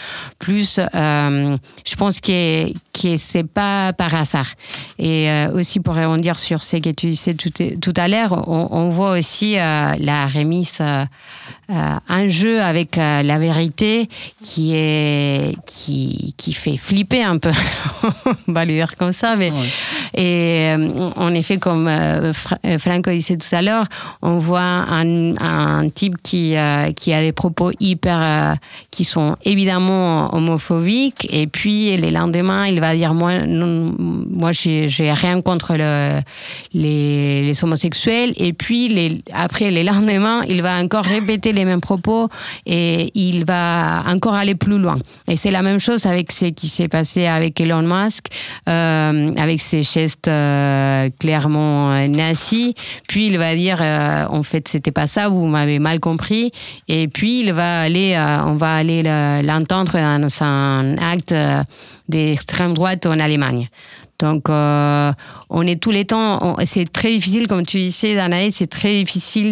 Je pense que c'est pas par hasard. Et aussi pour rebondir sur ce que tu disais tout à l'heure, on voit aussi la remise en jeu avec la vérité qui fait flipper un peu, on va le dire comme ça, mais ouais. Et en effet, comme Franco disait tout à l'heure, on voit un type qui a des propos qui sont évidemment homophobiques, et puis le lendemain il va dire moi j'ai rien contre les homosexuels, et puis après le lendemain il va encore répéter les mêmes propos et il va encore aller plus loin. Et c'est la même chose avec ce qui s'est passé avec Elon Musk, avec ses gestes clairement nazis. Puis il va dire en fait c'était pas ça, vous m'avez mal compris. Et puis on va aller l'entendre dans un acte d'extrême droite en Allemagne. Donc, on est tous les temps. C'est très difficile, comme tu disais, Danae, c'est très difficile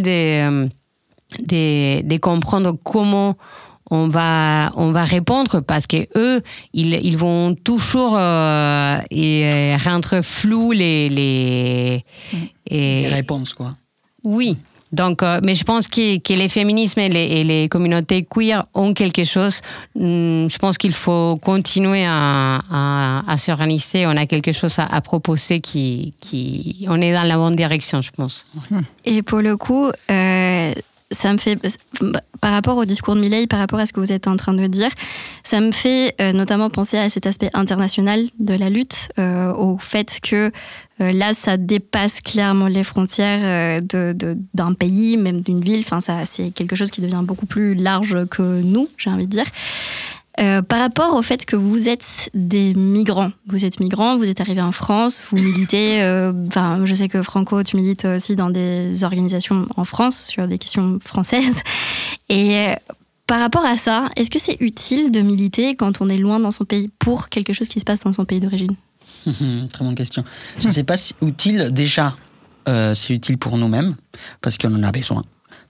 de comprendre comment on va répondre, parce que eux, ils vont toujours rendre flou les réponses, quoi. Oui. Donc, mais je pense que les féminismes et les communautés queer ont quelque chose. Je pense qu'il faut continuer à s'organiser. On a quelque chose à proposer on est dans la bonne direction, je pense. Et pour le coup, ça me fait, par rapport au discours de Milei, par rapport à ce que vous êtes en train de dire, ça me fait notamment penser à cet aspect international de la lutte, au fait que là, ça dépasse clairement les frontières d'un pays, même d'une ville. Enfin, c'est quelque chose qui devient beaucoup plus large que nous, j'ai envie de dire. Par rapport au fait que vous êtes des migrants. Vous êtes migrants, vous êtes arrivés en France, vous militez, je sais que Franco, tu milites aussi dans des organisations en France, sur des questions françaises. Et par rapport à ça, est-ce que c'est utile de militer quand on est loin dans son pays pour quelque chose qui se passe dans son pays d'origine ? Très bonne question. Je ne sais pas si utile, déjà, c'est utile pour nous-mêmes, parce qu'on en a besoin.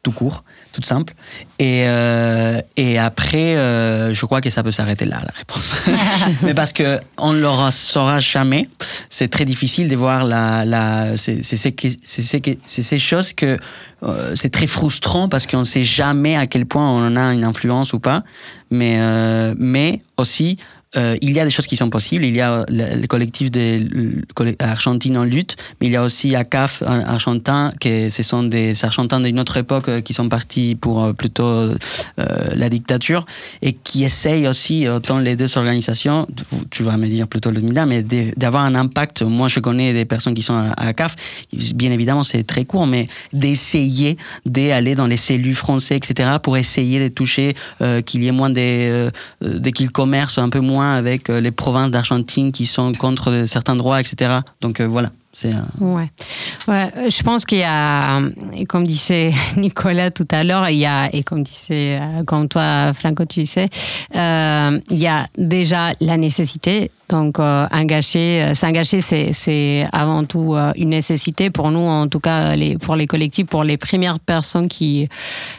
tout court, tout simple. Et après, je crois que ça peut s'arrêter là, la réponse. Mais parce que on ne le saura jamais. C'est très difficile de voir c'est ces choses que c'est très frustrant parce qu'on ne sait jamais à quel point on en a une influence ou pas. Mais aussi, il y a des choses qui sont possibles. Il y a le collectif Argentine en lutte, mais il y a aussi ACAF argentin, que ce sont des Argentins d'une autre époque qui sont partis pour plutôt la dictature et qui essayent aussi, autant les deux organisations, tu vas me dire plutôt le MILA, mais d'avoir un impact. Moi, je connais des personnes qui sont à ACAF. Bien évidemment, c'est très court, mais d'essayer d'aller dans les cellules français, etc., pour essayer de toucher qu'il y ait moins qu'ils commercent un peu moins avec les provinces d'Argentine qui sont contre certains droits, etc. Donc voilà. Ouais, je pense qu'il y a, comme disait Nicolas tout à l'heure, et comme disait, comme toi, Franco, tu sais, il y a déjà la nécessité. Donc, s'engager, c'est avant tout une nécessité pour nous, en tout cas pour les collectifs, pour les premières personnes qui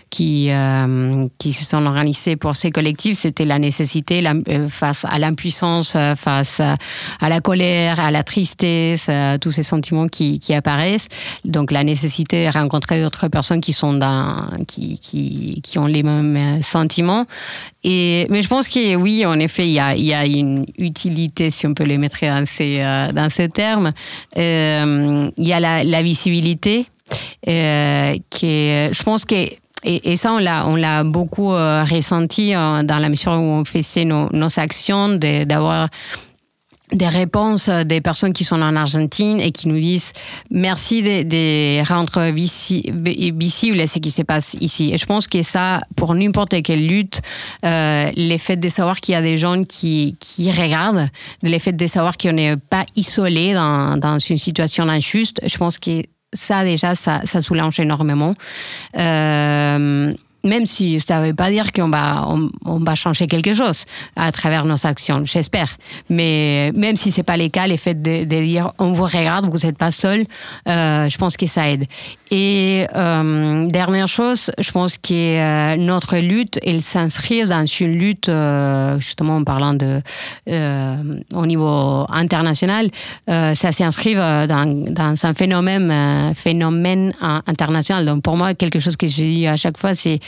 se sont organisées pour ces collectifs, c'était la nécessité face à l'impuissance, face à la colère, à la tristesse, tous ces sentiments qui apparaissent. Donc, la nécessité de rencontrer d'autres personnes qui sont qui ont les mêmes sentiments. Mais je pense que oui, en effet, il y a une utilité, si on peut les mettre dans ces termes. Il y a la visibilité, je pense que et ça, on l'a beaucoup ressenti dans la mesure où on faisait nos actions, d'avoir des réponses des personnes qui sont en Argentine et qui nous disent merci de rendre visible ce qui se passe ici. Et je pense que ça, pour n'importe quelle lutte, le fait de savoir qu'il y a des gens qui regardent, le fait de savoir qu'on n'est pas isolé dans une situation injuste, je pense que ça, déjà, ça soulage énormément. Même si ça ne veut pas dire qu'on va changer quelque chose à travers nos actions, j'espère. Mais même si ce n'est pas le cas, le fait de dire on vous regarde, vous n'êtes pas seul, je pense que ça aide. Et dernière chose, je pense que notre lutte, elle s'inscrit dans une lutte, justement en parlant au niveau international, ça s'inscrit dans un phénomène international. Donc pour moi, quelque chose que je dis à chaque fois, c'est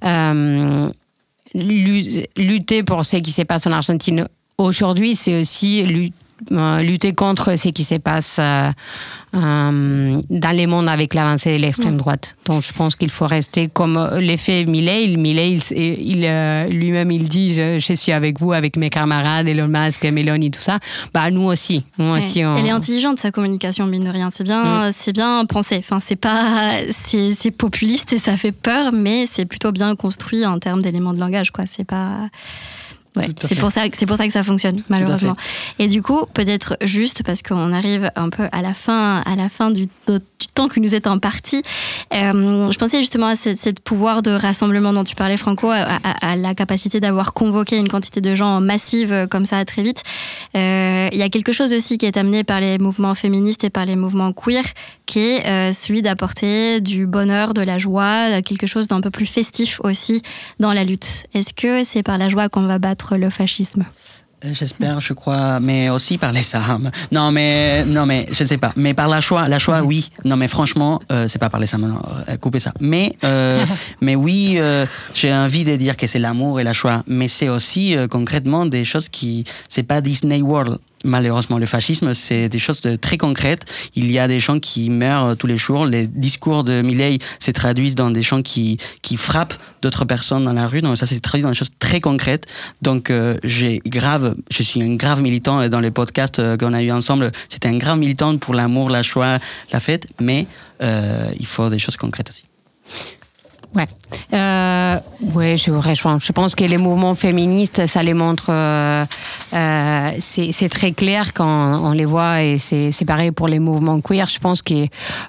lutter pour ce qui se passe en Argentine aujourd'hui, c'est aussi lutter contre ce qui se passe dans le monde avec l'avancée de l'extrême droite. Donc je pense qu'il faut rester comme l'effet Milei. Lui-même, il dit je suis avec vous, avec mes camarades, Elon Musk, Meloni, tout ça. Bah, nous aussi. Elle est intelligente, sa communication, mine de rien. C'est bien pensé. Enfin, c'est populiste et ça fait peur, mais c'est plutôt bien construit en termes d'éléments de langage, quoi. C'est pas... Ouais, c'est pour ça que ça fonctionne, malheureusement. Et du coup, peut-être juste parce qu'on arrive un peu à la fin du temps que nous est imparti, je pensais justement à cette pouvoir de rassemblement dont tu parlais, Franco, à la capacité d'avoir convoqué une quantité de gens massive comme ça très vite. Il y a quelque chose aussi qui est amené par les mouvements féministes et par les mouvements queer, qui est celui d'apporter du bonheur, de la joie, quelque chose d'un peu plus festif aussi dans la lutte. Est-ce que c'est par la joie qu'on va battre le fascisme? J'espère, je crois, mais aussi par les armes. Non, mais je sais pas. Mais par la joie, oui. Non, mais franchement, c'est pas par les armes. Coupez ça. Mais oui, j'ai envie de dire que c'est l'amour et la joie. Mais c'est aussi concrètement des choses c'est pas Disney World. Malheureusement, le fascisme, c'est des choses très concrètes. Il y a des gens qui meurent tous les jours. Les discours de Milei se traduisent dans des gens qui frappent d'autres personnes dans la rue. Donc ça s'est traduit dans des choses très concrètes. Donc je suis un grave militant. Et dans les podcasts qu'on a eu ensemble, j'étais un grave militant pour l'amour, la joie, la fête. Mais il faut des choses concrètes aussi. Ouais, je vous rejoins. Je pense que les mouvements féministes, ça les montre, c'est très clair quand on les voit, et c'est pareil pour les mouvements queer. Je pense que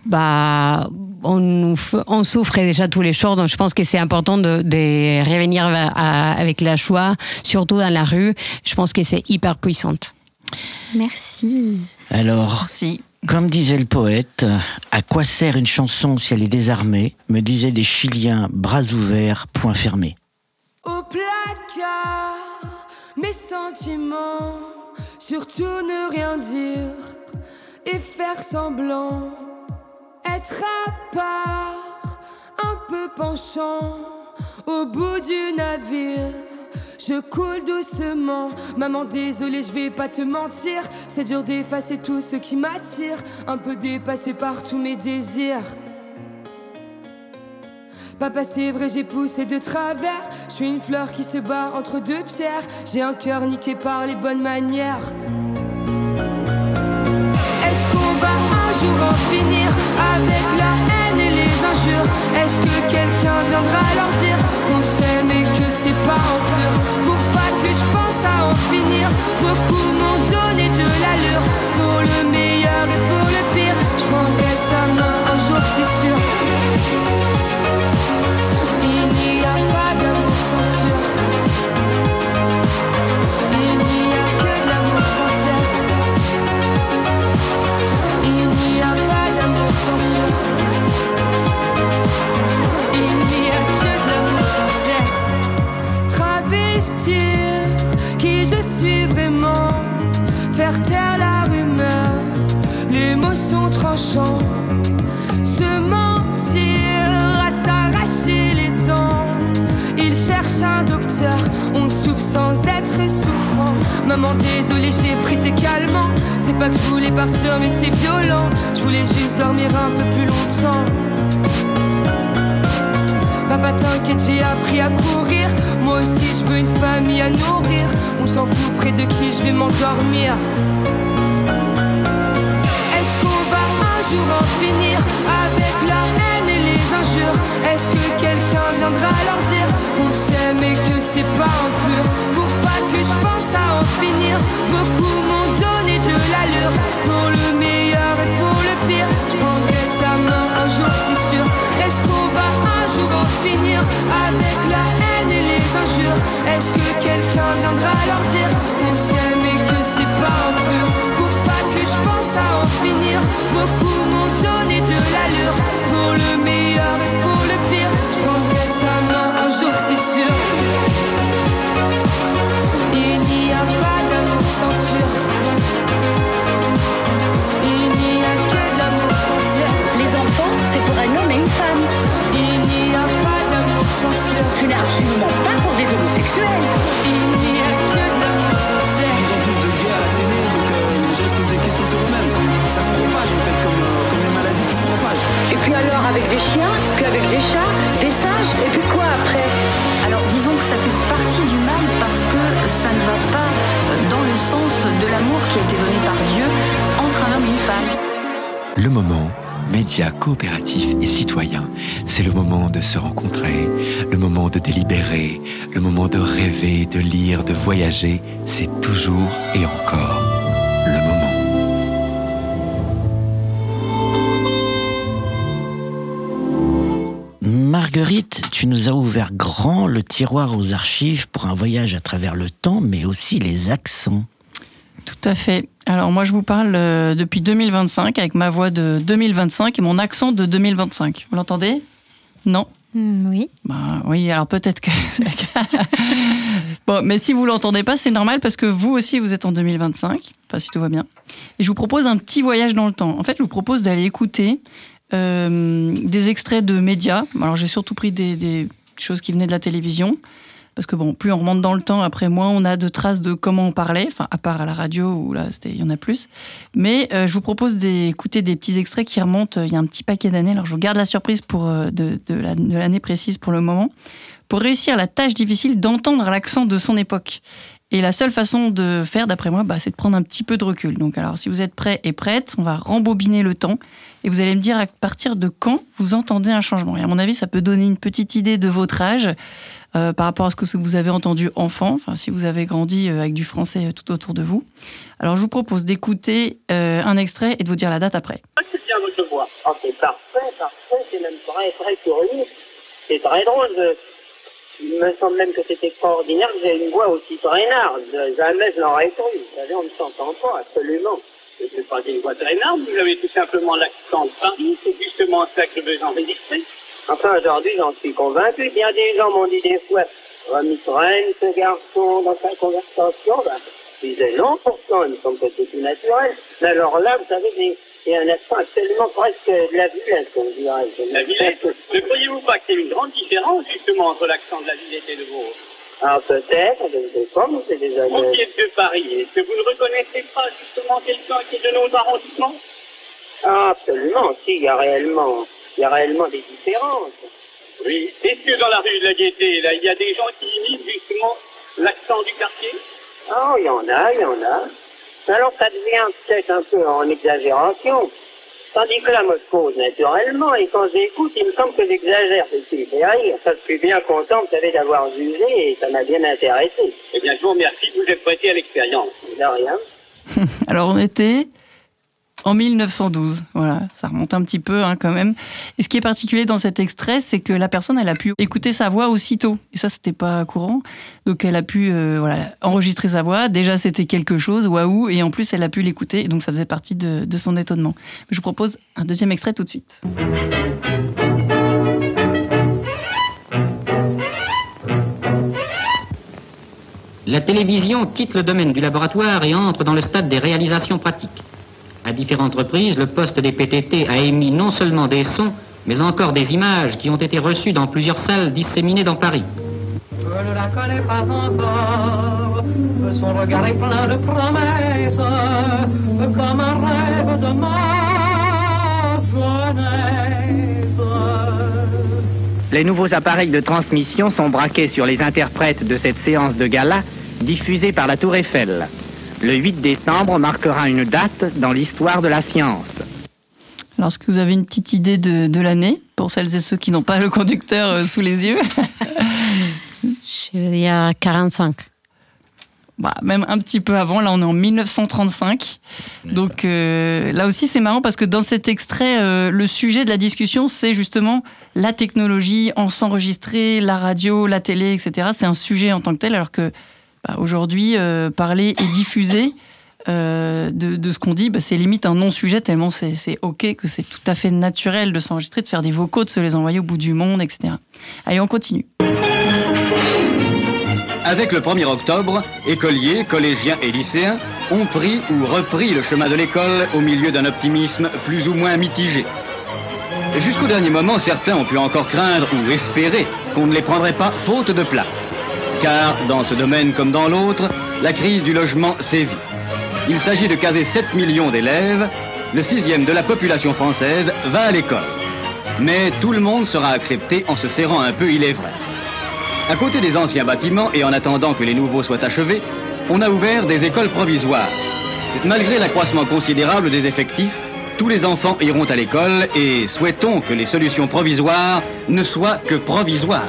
on souffre déjà tous les jours, donc je pense que c'est important de revenir avec la joie, surtout dans la rue. Je pense que c'est hyper puissante. Merci. Alors, merci. Comme disait le poète, à quoi sert une chanson si elle est désarmée, me disaient des Chiliens, bras ouverts, poings fermés. Au placard, mes sentiments, surtout ne rien dire et faire semblant, être à part, un peu penchant, au bout du navire. Je coule doucement, maman désolée je vais pas te mentir. C'est dur d'effacer tout ce qui m'attire, un peu dépassé par tous mes désirs. Papa c'est vrai j'ai poussé de travers, je suis une fleur qui se bat entre deux pierres. J'ai un cœur niqué par les bonnes manières. Est-ce qu'on va un jour en finir avec la haine et les injures? Est-ce que quelqu'un viendra leur dire qu'on s'aime et que c'est pas en pur? Pour pas que je pense à en finir, beaucoup m'ont donné de l'allure. Pour le meilleur et pour le pire, je prendrai sa main un jour c'est sûr. Il n'y a pas d'amour sans sûr. Il n'y a que de l'amour sincère. Il n'y a pas d'amour sans sûr. Il n'y a que de l'amour sincère. Travestir qui je suis vraiment, faire taire la rumeur, les mots sont tranchants. Se mentir à s'arracher les dents. Il cherche un docteur, on souffre sans être souffrant. Maman désolée j'ai pris tes calmants. C'est pas que je voulais partir mais c'est violent. Je voulais juste dormir un peu plus longtemps. Papa t'inquiète j'ai appris à courir. Moi aussi je veux une famille à nourrir. On s'en fout près de qui je vais m'endormir. Est-ce qu'on va un jour en finir avec la haine et les injures? Est-ce que quelqu'un viendra leur dire qu'on s'aime et que c'est pas en pur? Pour pas que je pense à en finir, beaucoup m'ont donné de l'allure. Pour le meilleur et pour le pire, je prendrai sa main un jour c'est sûr. Est-ce qu'on va un jour en finir avec la haine et les injures? Est-ce que quelqu'un viendra leur dire qu'on s'aime et que c'est pas en pur? Pour pas que je pense à en finir, beaucoup m'ont donné de l'allure. Pour le meilleur et pour le pire, je prendrai sa main un jour c'est sûr. Il n'y a pas d'amour sans sûr. Il n'y a que de l'amour sincère. Les enfants, c'est pour un homme et une femme. Il n'y a pas d'amour sans sûr. Ce n'est absolument pas pour des homosexuels. Il n'y a que de l'amour sincère. De plus en plus de gays à la télé, donc les gens se posent des questions sur eux-mêmes. Ça se propage en fait, comme les maladies qui se propagent. Et puis alors avec des chiens, puis avec des chats, des singes, et puis quoi après? Alors disons que ça fait partie du mal parce que ça ne va pas dans le sens de l'amour qui a été donné par Dieu entre un homme et une femme. Le moment, média coopératif et citoyen, c'est le moment de se rencontrer, le moment de délibérer, le moment de rêver, de lire, de voyager, c'est toujours et encore le moment. Marguerite, tu nous as ouvert grand le tiroir aux archives pour un voyage à travers le temps, mais aussi les accents. Tout à fait. Alors moi je vous parle depuis 2025 avec ma voix de 2025 et mon accent de 2025. Vous l'entendez? Non? Oui. Bah, oui, alors peut-être que... Bon, mais si vous l'entendez pas, c'est normal parce que vous aussi vous êtes en 2025, enfin si tout va bien. Et je vous propose un petit voyage dans le temps. En fait, je vous propose d'aller écouter des extraits de médias. Alors j'ai surtout pris des choses qui venaient de la télévision. Parce que bon, plus on remonte dans le temps, après moins on a de traces de comment on parlait, enfin à part à la radio où là il y en a plus. Mais je vous propose d'écouter des petits extraits qui remontent il y a un petit paquet d'années. Alors je vous garde la surprise pour de l'année précise pour le moment, pour réussir la tâche difficile d'entendre l'accent de son époque. Et la seule façon de faire, d'après moi, c'est de prendre un petit peu de recul. Donc alors si vous êtes prêts et prêtes, on va rembobiner le temps et vous allez me dire à partir de quand vous entendez un changement. Et à mon avis, ça peut donner une petite idée de votre âge. Par rapport à ce que vous avez entendu enfant, enfin si vous avez grandi avec du français tout autour de vous. Alors je vous propose d'écouter un extrait et de vous dire la date après. C'est bien votre voix. Oh, c'est parfait, c'est même très curieux. C'est très drôle. Il me semble même que c'est extraordinaire que j'ai une voix aussi traînarde. Jamais je l'aurais cru. Vous savez, on ne s'entend pas, absolument. C'est pas une voix très énorme, vous avez tout simplement l'accent de Paris, c'est justement ça que je veux enregistrer. Enfin, aujourd'hui, j'en suis convaincu. Bien des gens m'ont dit des fois, Mitraine, ce garçon, dans sa conversation, ben, je disais non, pourtant, il me semble que c'est tout naturel. Mais alors là, vous savez, il y a un accent absolument presque de la Villette, on dirait. La Villette. Ne croyez-vous pas qu'il y a une grande différence, justement, entre l'accent de la Villette et le vôtre? Ah, peut-être, je ne sais pas, mais c'est déjà... Vous qui êtes de Paris, est-ce que vous ne reconnaissez pas, justement, quelqu'un qui est de nos arrondissements? Ah, absolument, si, il y a réellement des différences. Oui. Est-ce que dans la rue de la Gaîté, là, il y a des gens qui imitent justement l'accent du quartier? Ah, il y en a. Alors ça devient peut-être un peu en exagération. Tandis que là, moi, je cause naturellement, et quand j'écoute, il me semble que j'exagère. C'est rire. Ça, je suis bien content, vous savez, d'avoir jugé, et ça m'a bien intéressé. Eh bien, je vous remercie, vous êtes prêté à l'expérience. De rien. Alors, on était en 1912, voilà, ça remonte un petit peu quand même. Et ce qui est particulier dans cet extrait, c'est que la personne, elle a pu écouter sa voix aussitôt. Et ça, c'était pas courant. Donc elle a pu enregistrer sa voix. Déjà, c'était quelque chose, waouh. Et en plus, elle a pu l'écouter. Et donc ça faisait partie de son étonnement. Je vous propose un deuxième extrait tout de suite. La télévision quitte le domaine du laboratoire et entre dans le stade des réalisations pratiques. À différentes reprises, le poste des PTT a émis non seulement des sons, mais encore des images qui ont été reçues dans plusieurs salles disséminées dans Paris. Je ne la connais pas encore, son regard est plein de promesses, comme un rêve de ma jeunesse. Les nouveaux appareils de transmission sont braqués sur les interprètes de cette séance de gala, diffusée par la Tour Eiffel. Le 8 décembre marquera une date dans l'histoire de la science. Alors, est-ce que vous avez une petite idée de l'année, pour celles et ceux qui n'ont pas le conducteur sous les yeux? Je veux dire 45. Même un petit peu avant, là on est en 1935. Donc là aussi c'est marrant parce que dans cet extrait, le sujet de la discussion c'est justement la technologie, s'enregistrer, la radio, la télé, etc. C'est un sujet en tant que tel, alors que aujourd'hui, parler et diffuser de ce qu'on dit, c'est limite un non-sujet tellement c'est ok, que c'est tout à fait naturel de s'enregistrer, de faire des vocaux, de se les envoyer au bout du monde, etc. Allez, on continue. Avec le 1er octobre, écoliers, collégiens et lycéens ont pris ou repris le chemin de l'école au milieu d'un optimisme plus ou moins mitigé. Jusqu'au dernier moment, certains ont pu encore craindre ou espérer qu'on ne les prendrait pas faute de place. Car dans ce domaine comme dans l'autre, la crise du logement sévit. Il s'agit de caser 7 millions d'élèves, le 6e de la population française va à l'école. Mais tout le monde sera accepté en se serrant un peu, il est vrai. À côté des anciens bâtiments et en attendant que les nouveaux soient achevés, on a ouvert des écoles provisoires. Malgré l'accroissement considérable des effectifs, tous les enfants iront à l'école et souhaitons que les solutions provisoires ne soient que provisoires.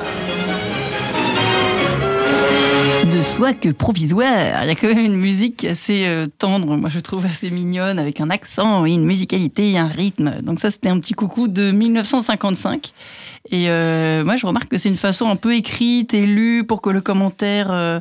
De soi que provisoire. Il y a quand même une musique assez tendre, moi je trouve assez mignonne, avec un accent, une musicalité, un rythme. Donc ça c'était un petit coucou de 1955. Et moi je remarque que c'est une façon un peu écrite et lue pour que le commentaire...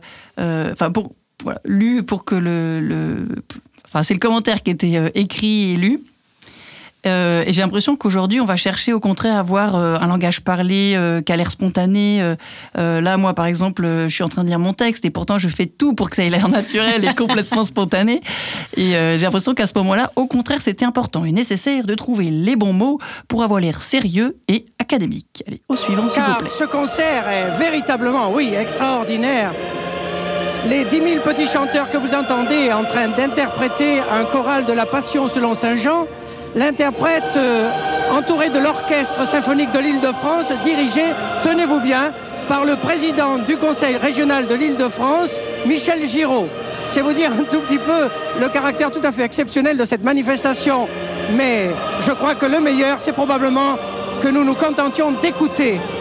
lu pour que c'est le commentaire qui était écrit et lu. Et j'ai l'impression qu'aujourd'hui, on va chercher au contraire à avoir un langage parlé qui a l'air spontané. Là, moi, par exemple, je suis en train de lire mon texte et pourtant, je fais tout pour que ça ait l'air naturel et complètement spontané. Et j'ai l'impression qu'à ce moment-là, au contraire, c'était important et nécessaire de trouver les bons mots pour avoir l'air sérieux et académique. Allez, au suivant, s'il vous plaît. Ce concert est véritablement, extraordinaire. Les 10 000 petits chanteurs que vous entendez en train d'interpréter un choral de la Passion selon Saint Jean, l'interprète entouré de l'orchestre symphonique de l'Île-de-France, dirigé, tenez-vous bien, par le président du conseil régional de l'Île-de-France, Michel Giraud. C'est vous dire un tout petit peu le caractère tout à fait exceptionnel de cette manifestation. Mais je crois que le meilleur, c'est probablement que nous nous contentions d'écouter.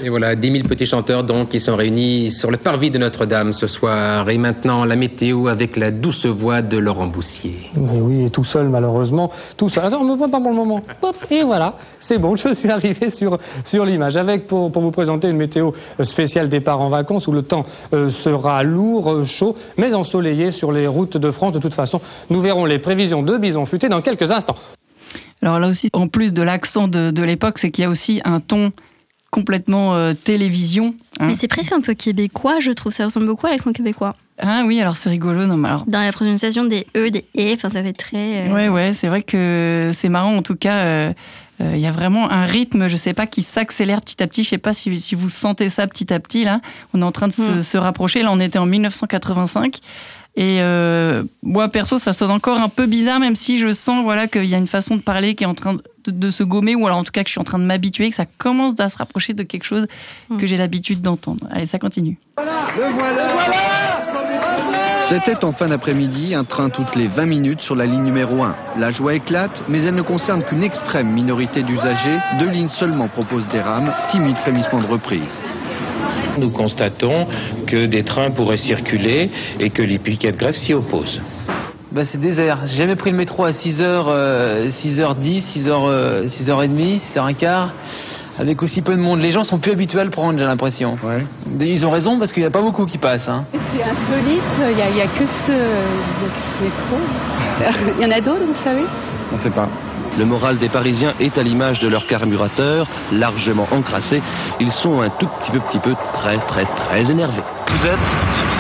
Et voilà, 10 000 petits chanteurs donc qui sont réunis sur le parvis de Notre-Dame ce soir. Et maintenant, la météo avec la douce voix de Laurent Boussier. Mais oui, et tout seul malheureusement, tout seul. Attends, on me voit pas pour le moment. Hop, et voilà, c'est bon, je suis arrivé sur l'image. Avec, pour vous présenter une météo spéciale départ en vacances où le temps sera lourd, chaud, mais ensoleillé sur les routes de France. De toute façon, nous verrons les prévisions de Bison Futé dans quelques instants. Alors là aussi, en plus de l'accent de l'époque, c'est qu'il y a aussi un ton complètement télévision. Hein. Mais c'est presque un peu québécois, je trouve. Ça ressemble beaucoup à l'accent québécois. Ah oui, alors c'est rigolo. Non, mais alors... Dans la prononciation des E, des E, enfin ça fait très... Ouais, c'est vrai que c'est marrant. En tout cas, il y a vraiment un rythme, je sais pas, qui s'accélère petit à petit. Je sais pas si vous sentez ça petit à petit, là. On est en train de se rapprocher. Là, on était en 1985. Et moi, perso, ça sonne encore un peu bizarre, même si je sens qu'il y a une façon de parler qui est en train de se gommer, ou alors en tout cas que je suis en train de m'habituer, que ça commence à se rapprocher de quelque chose que j'ai l'habitude d'entendre. Allez, ça continue. Le voilà. C'était en fin d'après-midi, un train toutes les 20 minutes sur la ligne numéro 1. La joie éclate, mais elle ne concerne qu'une extrême minorité d'usagers. 2 lignes seulement proposent des rames, timide frémissement de reprise. Nous constatons que des trains pourraient circuler et que les piquets de grève s'y opposent. C'est désert. J'ai jamais pris le métro à 6h10, 6h30, 6h15, avec aussi peu de monde. Les gens sont plus habitués à le prendre, j'ai l'impression. Ouais. Ils ont raison parce qu'il n'y a pas beaucoup qui passent. Hein. C'est insolite, il n'y a que ce métro. Il y en a d'autres, vous savez ? On ne sait pas. Le moral des Parisiens est à l'image de leur carburateur, largement encrassé. Ils sont un tout petit peu très énervés. Vous êtes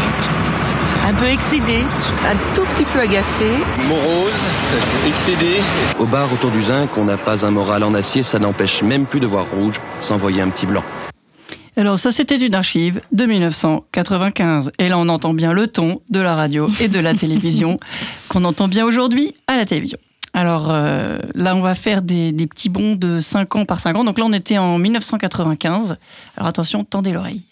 un peu excédé, un tout petit peu agacé. Morose, excédé. Au bar autour du Zinc, on n'a pas un moral en acier, ça n'empêche même plus de voir rouge sans voyer un petit blanc. Alors ça, c'était une archive de 1995. Et là, on entend bien le ton de la radio et de la télévision qu'on entend bien aujourd'hui à la télévision. Alors là, on va faire des petits bonds de 5 ans par 5 ans. Donc là, on était en 1995. Alors attention, tendez l'oreille.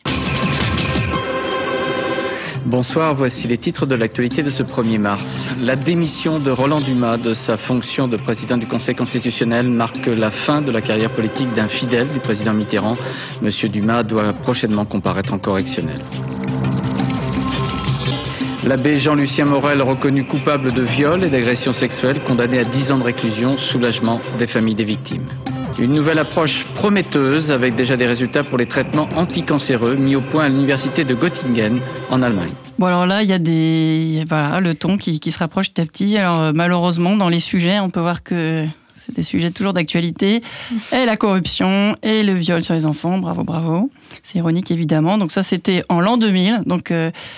Bonsoir, voici les titres de l'actualité de ce 1er mars. La démission de Roland Dumas de sa fonction de président du Conseil constitutionnel marque la fin de la carrière politique d'un fidèle du président Mitterrand. Monsieur Dumas doit prochainement comparaître en correctionnel. L'abbé Jean-Lucien Morel, reconnu coupable de viol et d'agression sexuelle, condamné à 10 ans de réclusion, soulagement des familles des victimes. Une nouvelle approche prometteuse avec déjà des résultats pour les traitements anticancéreux mis au point à l'université de Göttingen en Allemagne. Bon alors là, il y a le ton qui se rapproche petit à petit. Alors malheureusement, dans les sujets, on peut voir que c'est des sujets toujours d'actualité. Et la corruption et le viol sur les enfants, bravo. C'est ironique évidemment. Donc ça, c'était en l'an 2000. Donc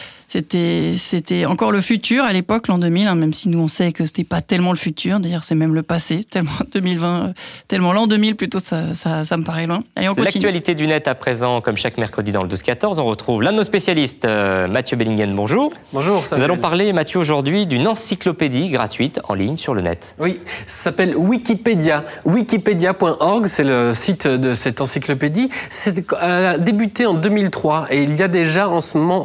c'était encore le futur à l'époque, l'an 2000, hein, même si nous on sait que c'était pas tellement le futur. D'ailleurs, c'est même le passé, tellement 2020, tellement l'an 2000 plutôt, ça me paraît loin. Allez, on continue. L'actualité du net à présent, comme chaque mercredi dans le 12-14, on retrouve l'un de nos spécialistes, Mathieu Bellingen. Bonjour. Bonjour. Nous allons parler, Mathieu, aujourd'hui d'une encyclopédie gratuite en ligne sur le net. Oui, ça s'appelle Wikipédia. Wikipedia.org, c'est le site de cette encyclopédie. C'est débuté en 2003 et il y a déjà en ce moment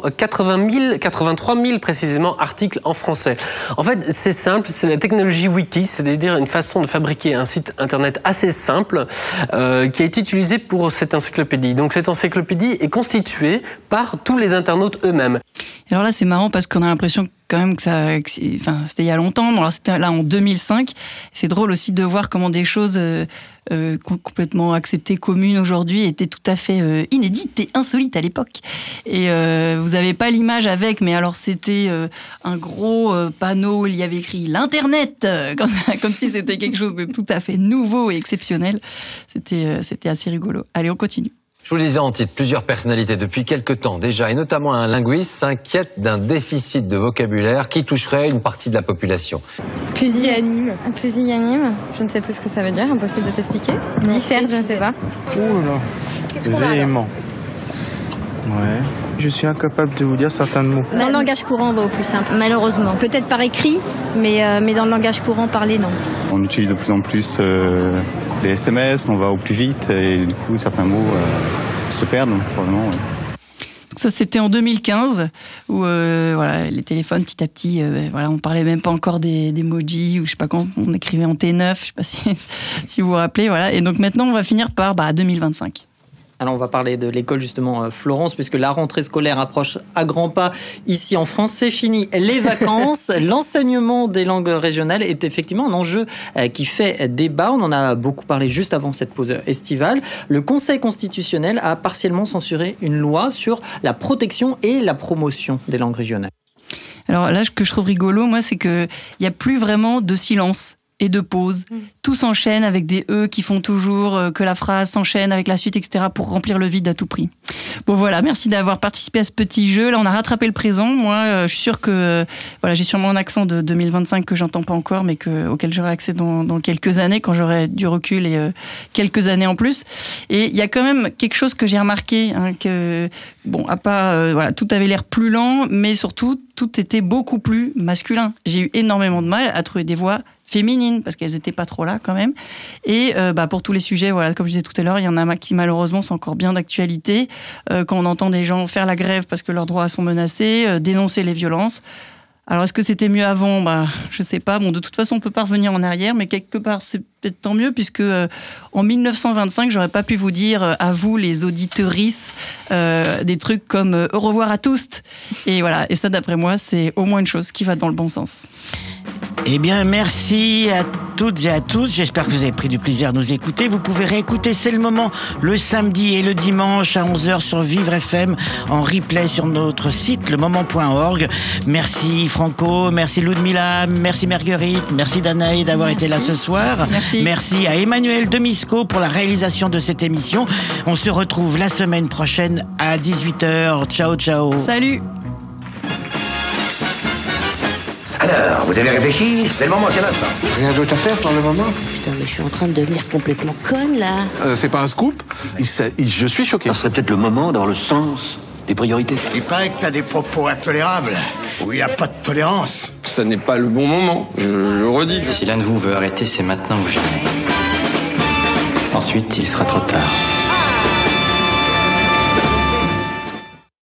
83 000 précisément articles en français. En fait, c'est simple, c'est la technologie wiki, c'est-à-dire une façon de fabriquer un site internet assez simple qui a été utilisé pour cette encyclopédie. Donc cette encyclopédie est constituée par tous les internautes eux-mêmes. Alors là, c'est marrant parce qu'on a l'impression quand même que c'était il y a longtemps. Bon, alors c'était là en 2005. C'est drôle aussi de voir comment des choses complètement acceptées, communes aujourd'hui, étaient tout à fait inédites et insolites à l'époque. Et vous n'avez pas l'image avec, mais alors c'était un gros panneau où il y avait écrit l'Internet, comme si c'était quelque chose de tout à fait nouveau et exceptionnel. C'était assez rigolo. Allez, on continue. Je vous le disais en titre, plusieurs personnalités depuis quelque temps déjà, et notamment un linguiste, s'inquiètent d'un déficit de vocabulaire qui toucherait une partie de la population. Pusillanime. Pusillanime, je ne sais plus ce que ça veut dire, impossible de t'expliquer. Dissert, je ne sais pas. Ouh là, c'est véhément. Ouais. Je suis incapable de vous dire certains mots. Dans le langage courant, on va au plus simple, malheureusement. Peut-être par écrit, mais dans le langage courant, parlé, non. On utilise de plus en plus les SMS, on va au plus vite, et du coup, certains mots se perdent, probablement. Ouais. Ça, c'était en 2015, où les téléphones, petit à petit, on parlait même pas encore des emojis, ou je sais pas quand, on écrivait en T9, je sais pas si vous vous rappelez, voilà. Et donc maintenant, on va finir par 2025. Alors on va parler de l'école justement Florence, puisque la rentrée scolaire approche à grands pas ici en France. C'est fini les vacances. L'enseignement des langues régionales est effectivement un enjeu qui fait débat. On en a beaucoup parlé juste avant cette pause estivale. Le Conseil constitutionnel a partiellement censuré une loi sur la protection et la promotion des langues régionales. Alors là, ce que je trouve rigolo, moi, c'est qu'il n'y a plus vraiment de silence et de pause. Tout s'enchaîne avec des « e » qui font toujours que la phrase s'enchaîne avec la suite, etc. pour remplir le vide à tout prix. Bon voilà, merci d'avoir participé à ce petit jeu. Là, on a rattrapé le présent. Moi, je suis sûre que j'ai sûrement un accent de 2025 que j'entends pas encore, mais auquel j'aurai accès dans quelques années, quand j'aurai du recul et quelques années en plus. Et il y a quand même quelque chose que j'ai remarqué, que à part tout avait l'air plus lent, mais surtout tout était beaucoup plus masculin. J'ai eu énormément de mal à trouver des voix féminines, parce qu'elles n'étaient pas trop là quand même. Et pour tous les sujets, comme je disais tout à l'heure, il y en a qui malheureusement sont encore bien d'actualité. Quand on entend des gens faire la grève parce que leurs droits sont menacés, dénoncer les violences. Alors est-ce que c'était mieux avant ? Je sais pas. De toute façon, on peut pas revenir en arrière, mais quelque part, c'est peut-être tant mieux, puisque en 1925, j'aurais pas pu vous dire à vous, les auditrices, des trucs comme au revoir à tous. Et voilà. Et ça, d'après moi, c'est au moins une chose qui va dans le bon sens. Eh bien, merci à toutes et à tous. J'espère que vous avez pris du plaisir à nous écouter. Vous pouvez réécouter C'est le moment le samedi et le dimanche à 11h sur Vivre FM en replay sur notre site lemoment.org. Merci Franco, merci Ludmilla, merci Marguerite, merci Danae d'avoir été là ce soir. Merci à Emmanuel Demisco pour la réalisation de cette émission. On se retrouve la semaine prochaine à 18h. Ciao, ciao. Salut. Alors, vous avez réfléchi ? C'est le moment, c'est l'instant. Rien d'autre à faire pour le moment ? Putain, mais je suis en train de devenir complètement conne, là. C'est pas un scoop ? Je suis choqué. Ce serait peut-être le moment d'avoir le sens des priorités. Il paraît que t'as des propos intolérables, où il n'y a pas de tolérance. Ça n'est pas le bon moment, je le redis. Si l'un de vous veut arrêter, c'est maintenant ou jamais. Ensuite, il sera trop tard.